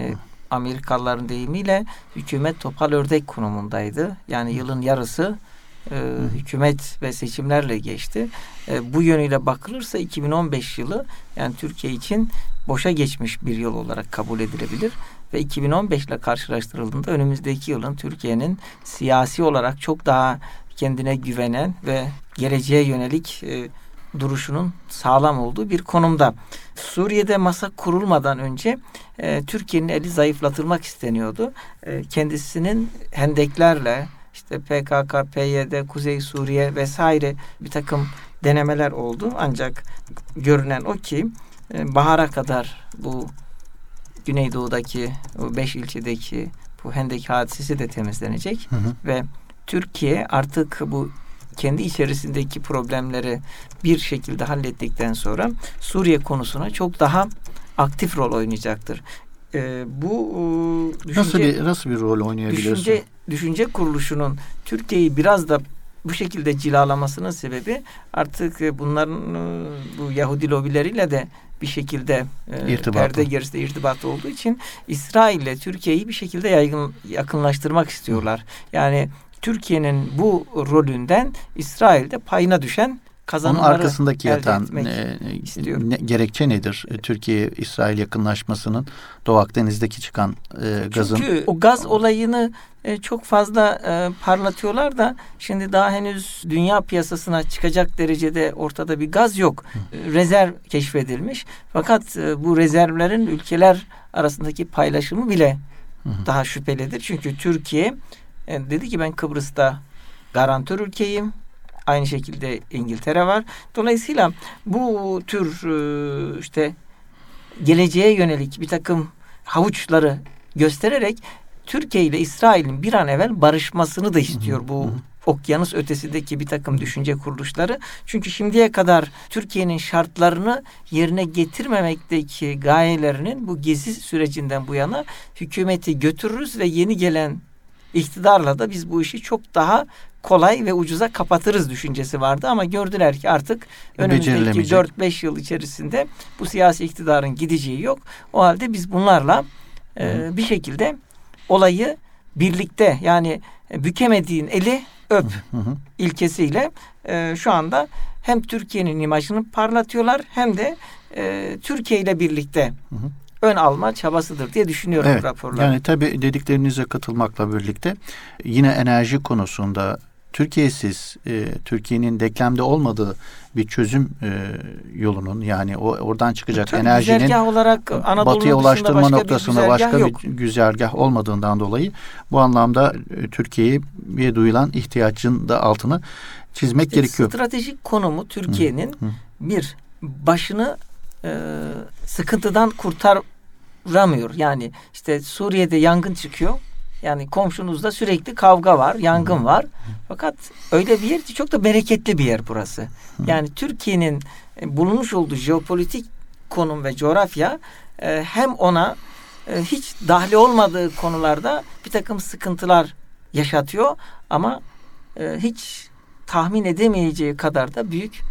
Amerikalıların deyimiyle hükümet topal ördek konumundaydı. Yani yılın yarısı e, hükümet ve seçimlerle geçti. E, bu yönüyle bakılırsa iki bin on beş yılı yani Türkiye için boşa geçmiş bir yıl olarak kabul edilebilir. Ve iki bin on beş ile karşılaştırıldığında önümüzdeki yılın Türkiye'nin siyasi olarak çok daha kendine güvenen ve geleceğe yönelik e, duruşunun sağlam olduğu bir konumda. Suriye'de masa kurulmadan önce e, Türkiye'nin eli zayıflatılmak isteniyordu. E, kendisinin hendeklerle işte P K K, P Y D, Kuzey Suriye vesaire bir takım denemeler oldu. Ancak görünen o ki e, bahara kadar bu Güneydoğu'daki o beş ilçedeki bu hendek hadisesi de temizlenecek. Hı hı. Ve Türkiye artık bu kendi içerisindeki problemleri bir şekilde hallettikten sonra Suriye konusuna çok daha aktif rol oynayacaktır. Ee, bu e, düşünce, nasıl bir nasıl bir rol oynayabiliyorsun? Düşünce, düşünce kuruluşunun Türkiye'yi biraz da bu şekilde cilalamasının sebebi artık bunların bu Yahudi lobileriyle de bir şekilde e, perde gerisinde irtibatı olduğu için İsrail ile Türkiye'yi bir şekilde yaygın, yakınlaştırmak istiyorlar. Yani Türkiye'nin bu rolünden İsrail'de payına düşen kazanımları onun arkasındaki yatan e, ne, gerekçe nedir? Türkiye-İsrail yakınlaşmasının Doğu Akdeniz'deki çıkan e, gazın. Çünkü o gaz olayını e, çok fazla e, parlatıyorlar da şimdi daha henüz dünya piyasasına çıkacak derecede ortada bir gaz yok. Hı. Rezerv keşfedilmiş. Fakat e, bu rezervlerin ülkeler arasındaki paylaşımı bile hı hı. daha şüphelidir. Çünkü Türkiye e, dedi ki ben Kıbrıs'ta garantör ülkeyim. Aynı şekilde İngiltere var. Dolayısıyla bu tür işte geleceğe yönelik bir takım havuçları göstererek Türkiye ile İsrail'in bir an evvel barışmasını da istiyor bu okyanus ötesindeki bir takım düşünce kuruluşları. Çünkü şimdiye kadar Türkiye'nin şartlarını yerine getirmemekteki gayelerinin bu gezi sürecinden bu yana hükümeti götürürüz ve yeni gelen iktidarla da biz bu işi çok daha kolay ve ucuza kapatırız düşüncesi vardı ama gördüler ki artık önümüzdeki dört beş yıl içerisinde bu siyasi iktidarın gideceği yok. O halde biz bunlarla e, bir şekilde olayı birlikte yani bükemediğin eli öp hı hı. ilkesiyle e, şu anda hem Türkiye'nin imajını parlatıyorlar hem de e, Türkiye ile birlikte hı hı. ön alma çabasıdır diye düşünüyorum evet, raporlar. Yani tabii dediklerinize katılmakla birlikte yine enerji konusunda Türkiye'siz, e, Türkiye'nin denklemde olmadığı bir çözüm e, yolunun yani o oradan çıkacak tabii enerjinin olarak batıya ulaştırma başka noktasında bir başka yok. bir güzergah olmadığından dolayı bu anlamda e, Türkiye'ye duyulan ihtiyacın da altını çizmek işte gerekiyor. Stratejik konumu Türkiye'nin hı, hı. bir başını e, sıkıntıdan kurtaramıyor. Yani işte Suriye'de yangın çıkıyor. Yani komşunuzda sürekli kavga var, yangın var. Fakat öyle bir yer ki çok da bereketli bir yer burası. Yani Türkiye'nin bulunmuş olduğu jeopolitik konum ve coğrafya hem ona hiç dahli olmadığı konularda bir takım sıkıntılar yaşatıyor ama hiç tahmin edemeyeceği kadar da büyük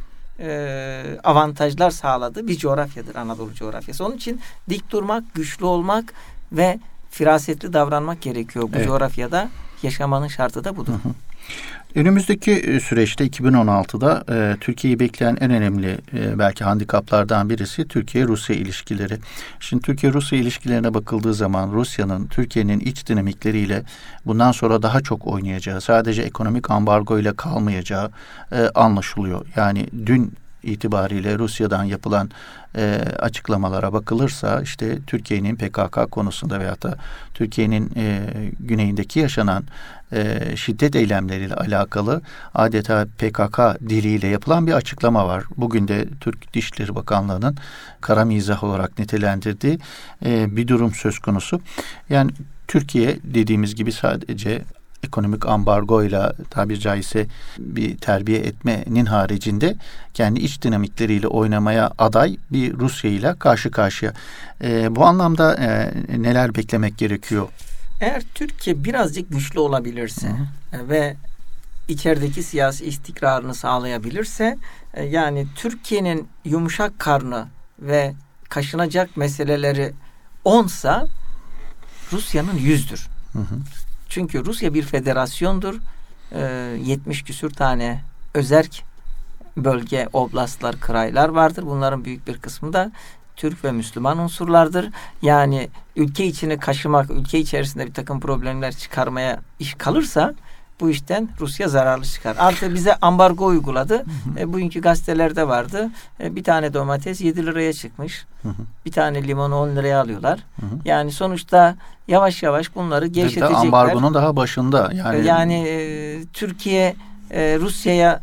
avantajlar sağladığı bir coğrafyadır Anadolu coğrafyası. Onun için dik durmak, güçlü olmak ve firasetli davranmak gerekiyor bu evet. coğrafyada. Yaşamanın şartı da budur. Hı hı. Önümüzdeki süreçte iki bin on altıda e, Türkiye'yi bekleyen en önemli e, belki handikaplardan birisi Türkiye-Rusya ilişkileri. Şimdi Türkiye-Rusya ilişkilerine bakıldığı zaman Rusya'nın Türkiye'nin iç dinamikleriyle bundan sonra daha çok oynayacağı, sadece ekonomik ambargo ile kalmayacağı e, anlaşılıyor. Yani dün itibariyle Rusya'dan yapılan e, açıklamalara bakılırsa işte Türkiye'nin P K K konusunda veyahut da Türkiye'nin e, güneyindeki yaşanan e, şiddet eylemleriyle alakalı adeta P K K diliyle yapılan bir açıklama var. Bugün de Türk Dışişleri Bakanlığı'nın kara mizah olarak nitelendirdiği e, bir durum söz konusu. Yani Türkiye dediğimiz gibi sadece ekonomik ambargoyla tabiri caizse bir terbiye etmenin haricinde kendi iç dinamikleriyle oynamaya aday bir Rusya ile karşı karşıya. E, bu anlamda e, neler beklemek gerekiyor? Eğer Türkiye birazcık güçlü olabilirse Hı-hı. ve içerideki siyasi istikrarını sağlayabilirse e, yani Türkiye'nin yumuşak karnı ve kaşınacak meseleleri onsa Rusya'nın yüzdür. Hı hı. Çünkü Rusya bir federasyondur. Ee, yetmiş küsür tane özerk bölge, oblastlar, kraylar vardır. Bunların büyük bir kısmı da Türk ve Müslüman unsurlardır. Yani ülke içini kaşımak, ülke içerisinde bir takım problemler çıkarmaya iş kalırsa bu işten Rusya zararlı çıkar. Artı bize ambargo uyguladı. Hı hı. E, bugünkü gazetelerde vardı. E, bir tane domates yedi liraya çıkmış. Hı hı. Bir tane limonu on liraya alıyorlar. Hı hı. Yani sonuçta yavaş yavaş bunları gevşetecekler. Ambargonun daha başında. Yani, yani e, Türkiye e, Rusya'ya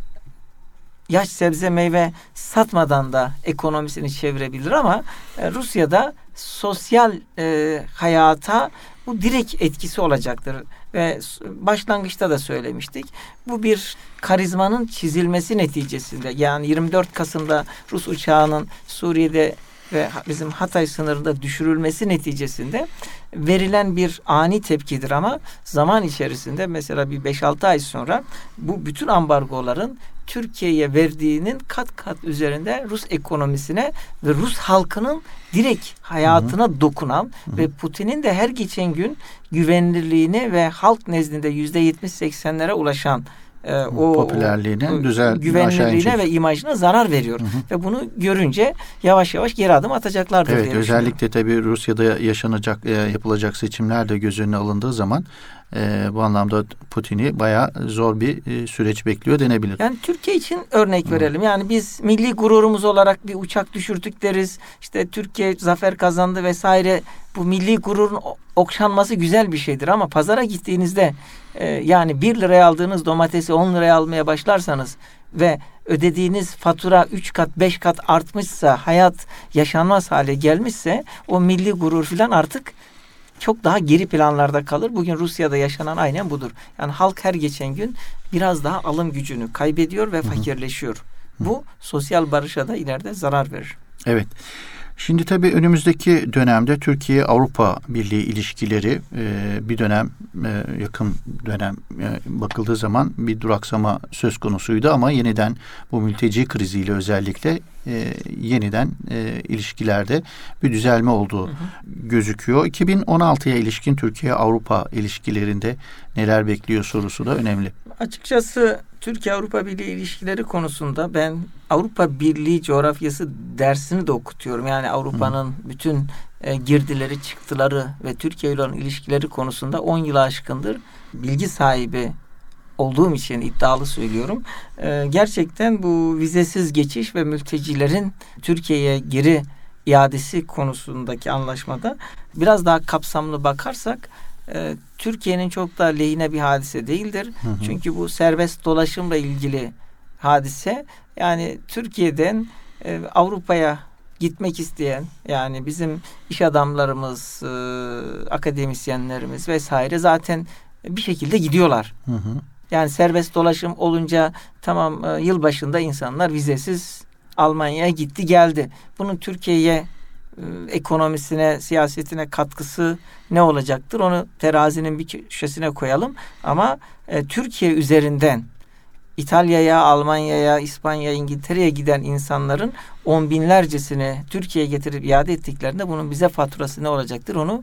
yaş sebze meyve satmadan da ekonomisini çevirebilir ama e, Rusya'da sosyal e, hayata bu direkt etkisi olacaktır. Ve başlangıçta da söylemiştik. Bu bir karizmanın çizilmesi neticesinde, yani yirmi dört Kasım'da Rus uçağının Suriye'de ve bizim Hatay sınırında düşürülmesi neticesinde verilen bir ani tepkidir ama zaman içerisinde mesela bir beş altı ay sonra bu bütün ambargoların Türkiye'ye verdiğinin kat kat üzerinde Rus ekonomisine ve Rus halkının direkt hayatına hı hı. dokunan hı hı. ve Putin'in de her geçen gün güvenilirliğini ve halk nezdinde yüzde yetmiş seksenlere ulaşan e, o popülerliğine, düzel, güvenilirliğine ve imajına zarar veriyor. Hı hı. Ve bunu görünce yavaş yavaş geri adım atacaklardır evet, diye özellikle tabii Rusya'da yaşanacak, e, yapılacak seçimler de göz önüne alındığı zaman e, bu anlamda Putin'i bayağı zor bir e, süreç bekliyor denebilir. Yani Türkiye için örnek verelim. Yani biz milli gururumuz olarak bir uçak düşürdük deriz. İşte Türkiye zafer kazandı vesaire. Bu milli gururun okşanması güzel bir şeydir ama pazara gittiğinizde e, yani bir liraya aldığınız domatesi on liraya almaya başlarsanız ve ödediğiniz fatura üç kat beş kat artmışsa, hayat yaşanmaz hale gelmişse o milli gurur filan artık çok daha geri planlarda kalır. Bugün Rusya'da yaşanan aynen budur. Yani halk her geçen gün biraz daha alım gücünü kaybediyor ve fakirleşiyor. Hı hı. Bu sosyal barışa da ileride zarar verir. Evet. Şimdi tabii önümüzdeki dönemde Türkiye-Avrupa Birliği ilişkileri e, bir dönem e, yakın dönem e, bakıldığı zaman bir duraksama söz konusuydu ama yeniden bu mülteci kriziyle özellikle e, yeniden e, ilişkilerde bir düzelme olduğu hı hı. gözüküyor. iki bin on altıya ilişkin Türkiye-Avrupa ilişkilerinde neler bekliyor sorusu da önemli. Açıkçası Türkiye-Avrupa Birliği ilişkileri konusunda ben Avrupa Birliği coğrafyası dersini de okutuyorum. Yani Avrupa'nın bütün e, girdileri, çıktıları ve Türkiye ile olan ilişkileri konusunda on yılı aşkındır bilgi sahibi olduğum için iddialı söylüyorum. E, gerçekten bu vizesiz geçiş ve mültecilerin Türkiye'ye geri iadesi konusundaki anlaşmada biraz daha kapsamlı bakarsak e, Türkiye'nin çok da lehine bir hadise değildir. Hı hı. Çünkü bu serbest dolaşımla ilgili hadise, yani Türkiye'den e, Avrupa'ya gitmek isteyen, yani bizim iş adamlarımız, e, akademisyenlerimiz vesaire zaten bir şekilde gidiyorlar. Hı hı. Yani serbest dolaşım olunca tamam, e, yılbaşında insanlar vizesiz Almanya'ya gitti geldi. Bunun Türkiye'ye e, ekonomisine, siyasetine katkısı ne olacaktır? Onu terazinin bir köşesine koyalım. Ama e, Türkiye üzerinden İtalya'ya, Almanya'ya, İspanya'ya, İngiltere'ye giden insanların on binlercesini Türkiye'ye getirip iade ettiklerinde bunun bize faturası ne olacaktır? Onu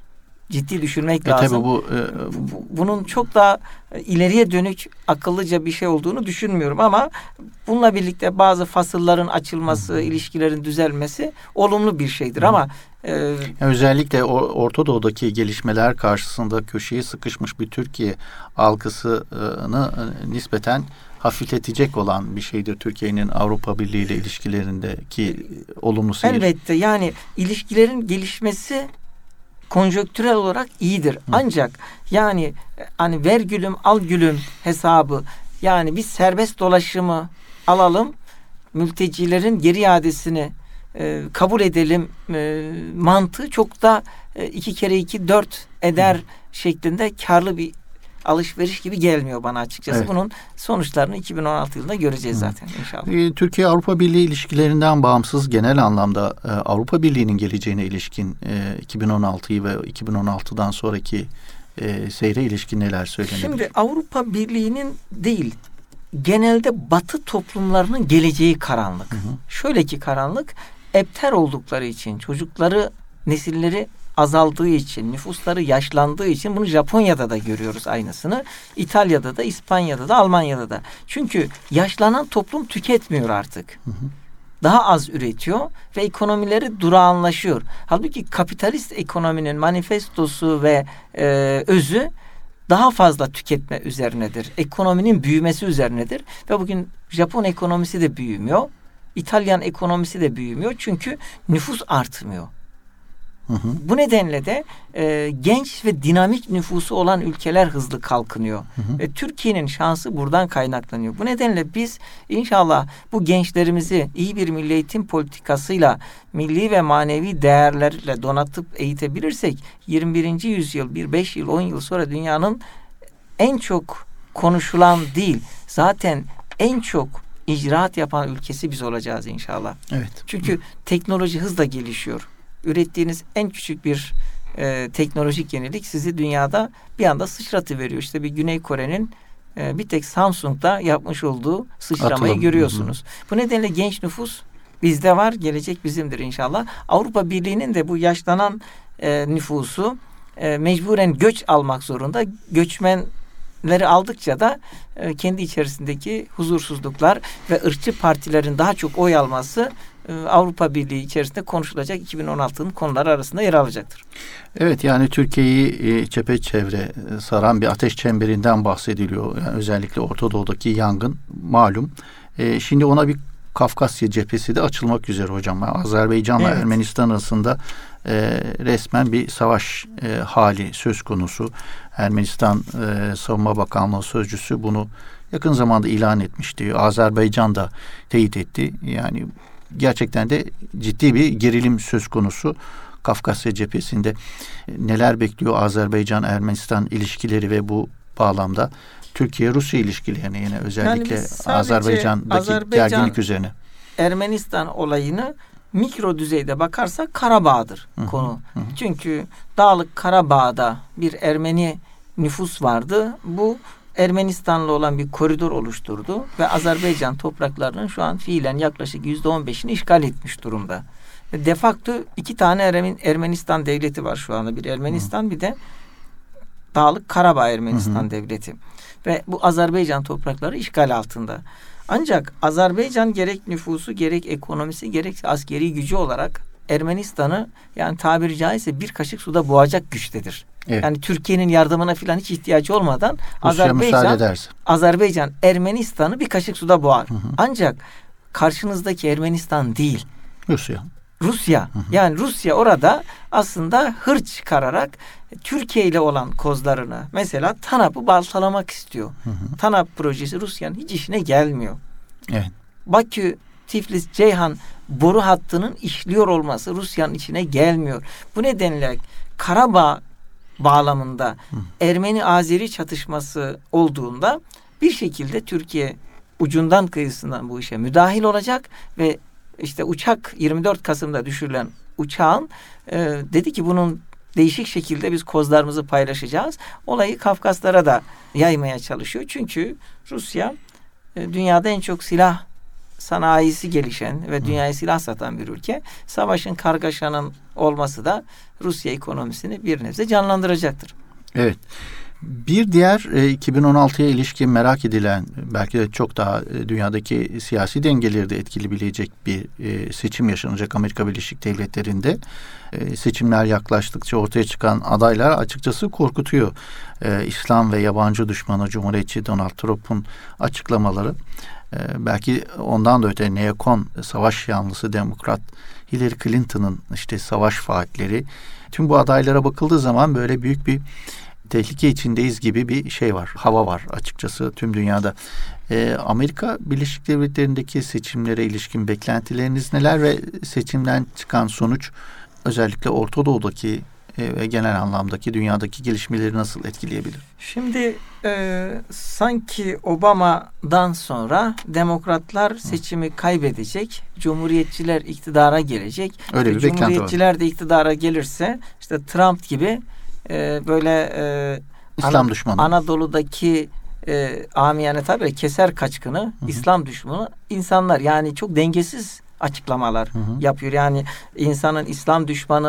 ciddi düşünmek e lazım. Tabii bu, e, bunun çok daha ileriye dönük akıllıca bir şey olduğunu düşünmüyorum ama bununla birlikte bazı fasılların açılması, hı. ilişkilerin düzelmesi olumlu bir şeydir hı. ama e, özellikle Orta Doğu'daki gelişmeler karşısında köşeye sıkışmış bir Türkiye algısını nispeten hafifletecek olan bir şeydir Türkiye'nin Avrupa Birliği ile ilişkilerindeki olumlu seyir. Elbette, yani ilişkilerin gelişmesi konjonktürel olarak iyidir. Hı. Ancak yani hani ver gülüm al gülüm hesabı, yani biz serbest dolaşımı alalım, mültecilerin geri iadesini e, kabul edelim e, mantığı çok da e, iki kere iki dört eder Hı. şeklinde karlı bir alışveriş gibi gelmiyor bana açıkçası. Evet. Bunun sonuçlarını iki bin on altı yılında göreceğiz zaten inşallah. Türkiye-Avrupa Birliği ilişkilerinden bağımsız genel anlamda Avrupa Birliği'nin geleceğine ilişkin iki bin on altıyı ve iki bin on altıdan sonraki seyre ilişkin neler söylenebilir? Şimdi Avrupa Birliği'nin değil, genelde Batı toplumlarının geleceği karanlık. Hı hı. Şöyle ki karanlık, ebter oldukları için, çocukları, nesilleri azaldığı için, nüfusları yaşlandığı için bunu Japonya'da da görüyoruz aynısını. İtalya'da da, İspanya'da da, Almanya'da da. Çünkü yaşlanan toplum tüketmiyor artık. Hı hı. Daha az üretiyor ve ekonomileri durağanlaşıyor. Halbuki kapitalist ekonominin manifestosu ve e, özü daha fazla tüketme üzerinedir. Ekonominin büyümesi üzerinedir. Ve bugün Japon ekonomisi de büyümüyor. İtalyan ekonomisi de büyümüyor. Çünkü nüfus artmıyor. Hı hı. Bu nedenle de e, genç ve dinamik nüfusu olan ülkeler hızlı kalkınıyor. Hı hı. Ve Türkiye'nin şansı buradan kaynaklanıyor. Bu nedenle biz inşallah bu gençlerimizi iyi bir milli eğitim politikasıyla, milli ve manevi değerlerle donatıp eğitebilirsek yirmi birinci yüzyıl, bir beş yıl, on yıl sonra dünyanın en çok konuşulan değil, zaten en çok icraat yapan ülkesi biz olacağız inşallah. Evet. Çünkü hı. teknoloji hızla gelişiyor. Ürettiğiniz en küçük bir e, teknolojik yenilik sizi dünyada bir anda sıçratıveriyor. İşte bir Güney Kore'nin e, bir tek Samsung'da yapmış olduğu sıçramayı Atılım. görüyorsunuz. Hı hı. Bu nedenle genç nüfus bizde var. Gelecek bizimdir inşallah. Avrupa Birliği'nin de bu yaşlanan e, nüfusu e, mecburen göç almak zorunda. Göçmenleri aldıkça da e, kendi içerisindeki huzursuzluklar ve ırkçı partilerin daha çok oy alması Avrupa Birliği içerisinde konuşulacak iki bin on altının konuları arasında yer alacaktır. Evet, yani Türkiye'yi çepeçevre saran bir ateş çemberinden bahsediliyor. Yani özellikle Orta Doğu'daki yangın malum. E, şimdi ona bir Kafkasya cephesi de açılmak üzere hocam. Azerbaycan'la evet. Ermenistan arasında e, resmen bir savaş e, hali söz konusu. Ermenistan e, Savunma Bakanlığı sözcüsü bunu yakın zamanda ilan etmişti. Azerbaycan da teyit etti. Yani gerçekten de ciddi bir gerilim söz konusu Kafkasya cephesinde. Neler bekliyor Azerbaycan-Ermenistan ilişkileri ve bu bağlamda Türkiye-Rusya ilişkilerini yine özellikle yani Azerbaycan'daki Azerbaycan, gerginlik üzerine. Ermenistan olayını mikro düzeyde bakarsak Karabağ'dır hı hı, konu. Hı. Çünkü Dağlık Karabağ'da bir Ermeni nüfus vardı. Bu Ermenistan'la olan bir koridor oluşturdu ve Azerbaycan topraklarının şu an fiilen yaklaşık yüzde on beşini işgal etmiş durumda. De facto iki tane Ermenistan devleti var şu anda. Bir Ermenistan, bir de Dağlık Karabağ Ermenistan hı hı. devleti. Ve bu Azerbaycan toprakları işgal altında. Ancak Azerbaycan gerek nüfusu, gerek ekonomisi, gerek askeri gücü olarak Ermenistan'ı, yani tabiri caizse bir kaşık suda boğacak güçtedir. Evet. Yani Türkiye'nin yardımına falan hiç ihtiyacı olmadan Rusya Azerbaycan Azerbaycan Ermenistan'ı bir kaşık suda boğar. Hı hı. Ancak karşınızdaki Ermenistan değil. Rusya. Rusya. Hı hı. Yani Rusya orada aslında hırç çıkararak Türkiye ile olan kozlarını, mesela TANAP'ı baltalamak istiyor. Hı hı. TANAP projesi Rusya'nın hiç işine gelmiyor. Evet. Bakü, Tiflis, Ceyhan boru hattının işliyor olması Rusya'nın içine gelmiyor. Bu nedenle Karabağ bağlamında hı. Ermeni-Azeri çatışması olduğunda bir şekilde Türkiye ucundan kıyısından bu işe müdahil olacak ve işte uçak yirmi dört Kasım'da düşürülen uçağın e, dedi ki bunun değişik şekilde biz kozlarımızı paylaşacağız. Olayı Kafkaslara da yaymaya çalışıyor. Çünkü Rusya e, dünyada en çok silah sanayisi gelişen ve dünyaya silah satan bir ülke. Savaşın, kargaşanın olması da Rusya ekonomisini bir nebze canlandıracaktır. Evet. Bir diğer e, iki bin on altıya ilişkin merak edilen, belki de çok daha e, dünyadaki siyasi dengeleri de etkileyebilecek bir e, seçim yaşanacak Amerika Birleşik Devletleri'nde. E, seçimler yaklaştıkça ortaya çıkan adaylar açıkçası korkutuyor. E, İslam ve yabancı düşmanı Cumhuriyetçi Donald Trump'un açıklamaları. E, belki ondan da öte neokon savaş yanlısı Demokrat Hillary Clinton'ın işte savaş vaatleri. Tüm bu adaylara bakıldığı zaman böyle büyük bir tehlike içindeyiz gibi bir şey var, hava var açıkçası tüm dünyada. Ee, Amerika Birleşik Devletleri'ndeki seçimlere ilişkin beklentileriniz neler ve seçimden çıkan sonuç özellikle Orta Doğu'daki e, ve genel anlamdaki dünyadaki gelişmeleri nasıl etkileyebilir? Şimdi e, sanki Obama'dan sonra demokratlar seçimi kaybedecek, cumhuriyetçiler iktidara gelecek. Öyle bir beklenti var. Cumhuriyetçiler de iktidara gelirse işte Trump gibi Ee, böyle e, İslam Ana, düşmanı. Anadolu'daki e, amiyane tabii keser kaçkını, hı hı. İslam düşmanı insanlar, yani çok dengesiz açıklamalar hı hı. yapıyor. Yani insanın İslam düşmanı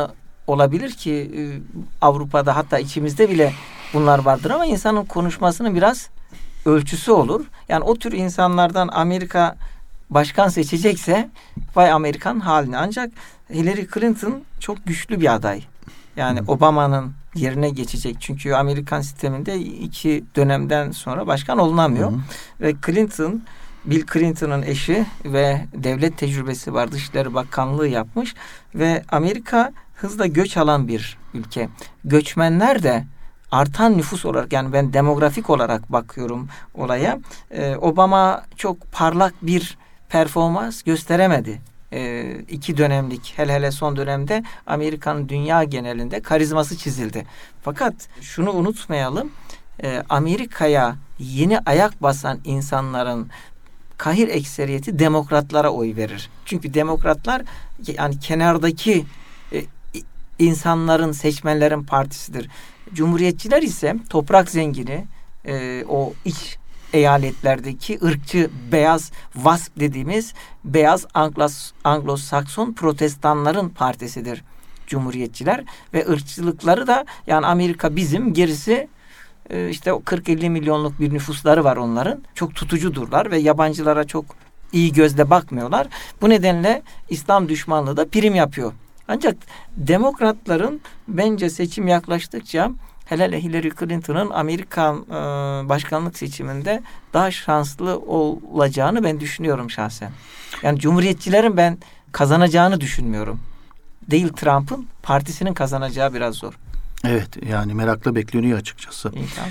olabilir ki e, Avrupa'da hatta içimizde bile bunlar vardır ama insanın konuşmasının biraz ölçüsü olur. Yani o tür insanlardan Amerika başkan seçecekse vay Amerikan haline. Ancak Hillary Clinton çok güçlü bir aday. Yani hmm. Obama'nın yerine geçecek. Çünkü Amerikan sisteminde iki dönemden sonra başkan olunamıyor. Hmm. Ve Clinton, Bill Clinton'ın eşi ve devlet tecrübesi var. Dışişleri Bakanlığı yapmış ve Amerika hızla göç alan bir ülke. Göçmenler de artan nüfus olarak, yani ben demografik olarak bakıyorum olaya. Ee, Obama çok parlak bir performans gösteremedi. Ee, iki dönemlik, hele hele son dönemde Amerika'nın dünya genelinde karizması çizildi. Fakat şunu unutmayalım, e, Amerika'ya yeni ayak basan insanların kahir ekseriyeti demokratlara oy verir. Çünkü demokratlar yani kenardaki e, insanların, seçmenlerin partisidir. Cumhuriyetçiler ise toprak zengini, e, o iç eyaletlerdeki ırkçı beyaz vasp dediğimiz beyaz Anglos, Anglo-Sakson protestanların partisidir Cumhuriyetçiler ve ırkçılıkları da yani Amerika bizim, gerisi e, işte kırk elli milyonluk bir nüfusları var onların. Çok tutucudurlar ve yabancılara çok iyi gözle bakmıyorlar. Bu nedenle İslam düşmanlığı da prim yapıyor. Ancak demokratların bence seçim yaklaştıkça hele hele Hillary Clinton'ın Amerikan e, başkanlık seçiminde daha şanslı olacağını ben düşünüyorum şahsen. Yani Cumhuriyetçilerin ben kazanacağını düşünmüyorum. Değil Trump'ın, partisinin kazanacağı biraz zor. Evet, yani merakla bekleniyor açıkçası. İnşallah.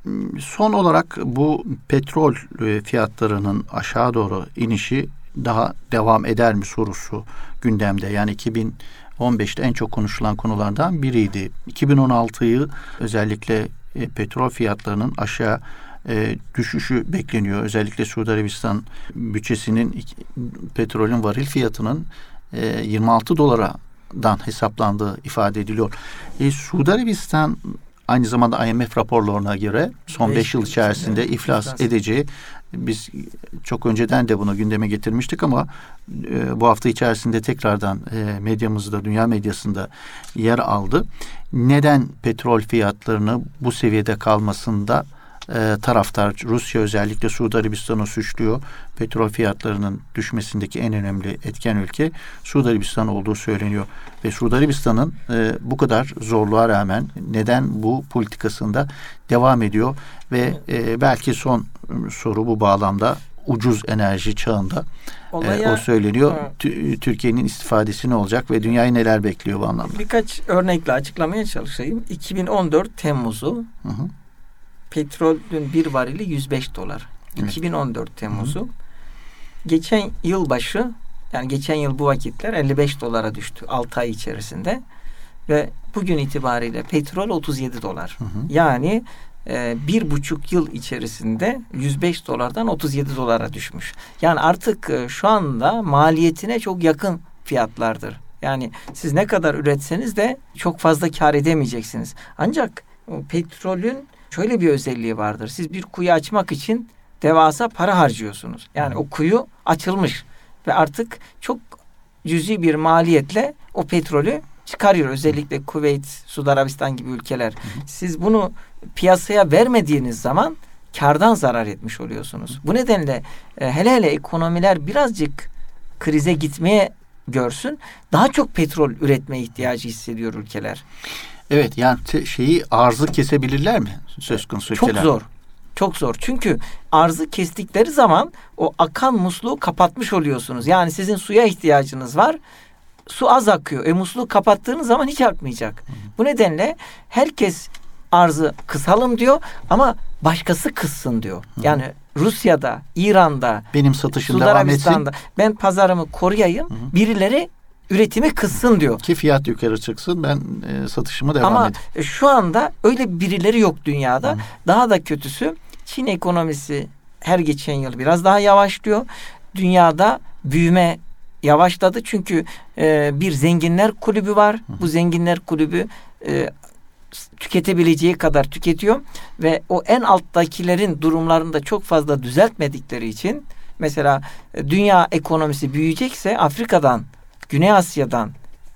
Son olarak bu petrol fiyatlarının aşağı doğru inişi daha devam eder mi sorusu gündemde. Yani iki bin on beşte en çok konuşulan konulardan biriydi. iki bin on altıyı özellikle e, petrol fiyatlarının aşağı e, düşüşü bekleniyor. Özellikle Suudi Arabistan bütçesinin petrolün varil fiyatının e, yirmi altı dolardan hesaplandığı ifade ediliyor. E, Suudi Arabistan aynı zamanda I M F raporlarına göre son beş yıl içerisinde iflas, iflas edeceği, biz çok önceden de bunu gündeme getirmiştik ama e, bu hafta içerisinde tekrardan e, medyamızda, dünya medyasında yer aldı. Neden petrol fiyatlarını bu seviyede kalmasında e, taraftar, Rusya özellikle Suudi Arabistan'ı suçluyor. Petrol fiyatlarının düşmesindeki en önemli etken ülke Suudi Arabistan olduğu söyleniyor. Ve Suudi Arabistan'ın e, bu kadar zorluğa rağmen neden bu politikasında devam ediyor? Ve e, belki son soru bu bağlamda, ucuz enerji çağında Olaya, e, o söyleniyor. T- Türkiye'nin istifadesi ne olacak ve dünyayı neler bekliyor bu anlamda? Birkaç örnekle açıklamaya çalışayım. iki bin on dört Temmuz'u hı hı. petrolün bir varili yüz beş dolar. Evet. iki bin on dört Temmuz'u. Hı hı. Geçen yıl başı, yani geçen yıl bu vakitler elli beş dolara düştü altı ay içerisinde. Ve bugün itibariyle petrol otuz yedi dolar. Hı hı. Yani e, bir buçuk yıl içerisinde yüz beş dolardan otuz yedi dolara düşmüş. Yani artık e, şu anda maliyetine çok yakın fiyatlardır. Yani siz ne kadar üretseniz de çok fazla kar edemeyeceksiniz. Ancak o petrolün şöyle bir özelliği vardır. Siz bir kuyu açmak için devasa para harcıyorsunuz. Yani o kuyu açılmış ve artık çok cüzi bir maliyetle o petrolü çıkarıyor. Özellikle Kuveyt, Suudi Arabistan gibi ülkeler. Siz bunu piyasaya vermediğiniz zaman kardan zarar etmiş oluyorsunuz. Bu nedenle hele hele ekonomiler birazcık krize gitmeye görsün, daha çok petrol üretmeye ihtiyacı hissediyor ülkeler. Evet, yani te, şeyi arzı kesebilirler mi söz konusu ülkeler? Çok zor. Çok zor. Çünkü arzı kestikleri zaman o akan musluğu kapatmış oluyorsunuz. Yani sizin suya ihtiyacınız var. Su az akıyor. E musluğu kapattığınız zaman hiç akmayacak. Hı. Bu nedenle herkes arzı kısalım diyor ama başkası kıssın diyor. Hı. Yani Rusya'da, İran'da, benim satışım Suudi devam Arabistan'da etsin, ben pazarımı koruyayım. Hı. Birileri üretimi kıssın diyor. Ki fiyat yukarı çıksın, ben e, satışımı devam Ama edeyim. Ama şu anda öyle birileri yok dünyada. Hı. Daha da kötüsü, Çin ekonomisi her geçen yıl biraz daha yavaşlıyor. Dünyada büyüme yavaşladı çünkü e, bir zenginler kulübü var. Hı. Bu zenginler kulübü e, tüketebileceği kadar tüketiyor ve o en alttakilerin durumlarını da çok fazla düzeltmedikleri için, mesela e, dünya ekonomisi büyüyecekse Afrika'dan, Güney Asya'dan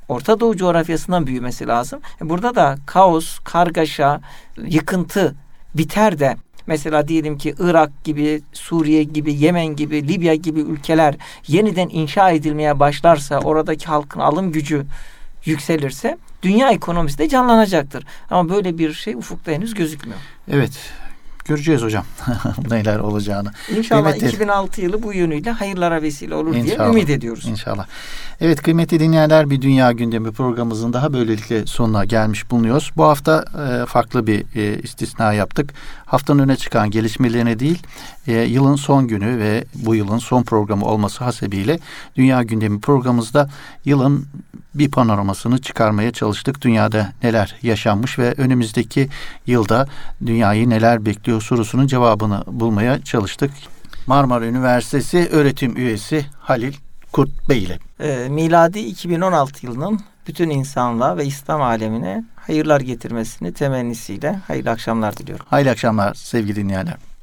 Orta Doğu coğrafyasından büyümesi lazım. Burada da kaos, kargaşa, yıkıntı biter de mesela diyelim ki Irak gibi, Suriye gibi, Yemen gibi, Libya gibi ülkeler yeniden inşa edilmeye başlarsa, oradaki halkın alım gücü yükselirse dünya ekonomisi de canlanacaktır. Ama böyle bir şey ufukta henüz gözükmüyor. Evet. Göreceğiz hocam neler olacağını. İnşallah Kıymetli, iki bin altı yılı bu yönüyle hayırlara vesile olur İnşallah, diye ümit ediyoruz. İnşallah. Evet kıymetli dinleyenler, bir Dünya Gündemi programımızın daha böylelikle sonuna gelmiş bulunuyoruz. Bu hafta e, farklı bir e, istisna yaptık. Haftanın öne çıkan gelişmelerine değil, e, yılın son günü ve bu yılın son programı olması hasebiyle Dünya Gündemi programımızda yılın bir panoramasını çıkarmaya çalıştık. Dünyada neler yaşanmış ve önümüzdeki yılda dünyayı neler bekliyor sorusunun cevabını bulmaya çalıştık. Marmara Üniversitesi öğretim üyesi Halil Kurt Bey ile. E, miladi iki bin on altı yılının bütün insanlığa ve İslam alemine hayırlar getirmesini temennisiyle hayırlı akşamlar diliyorum. Hayırlı akşamlar sevgili dinleyenler.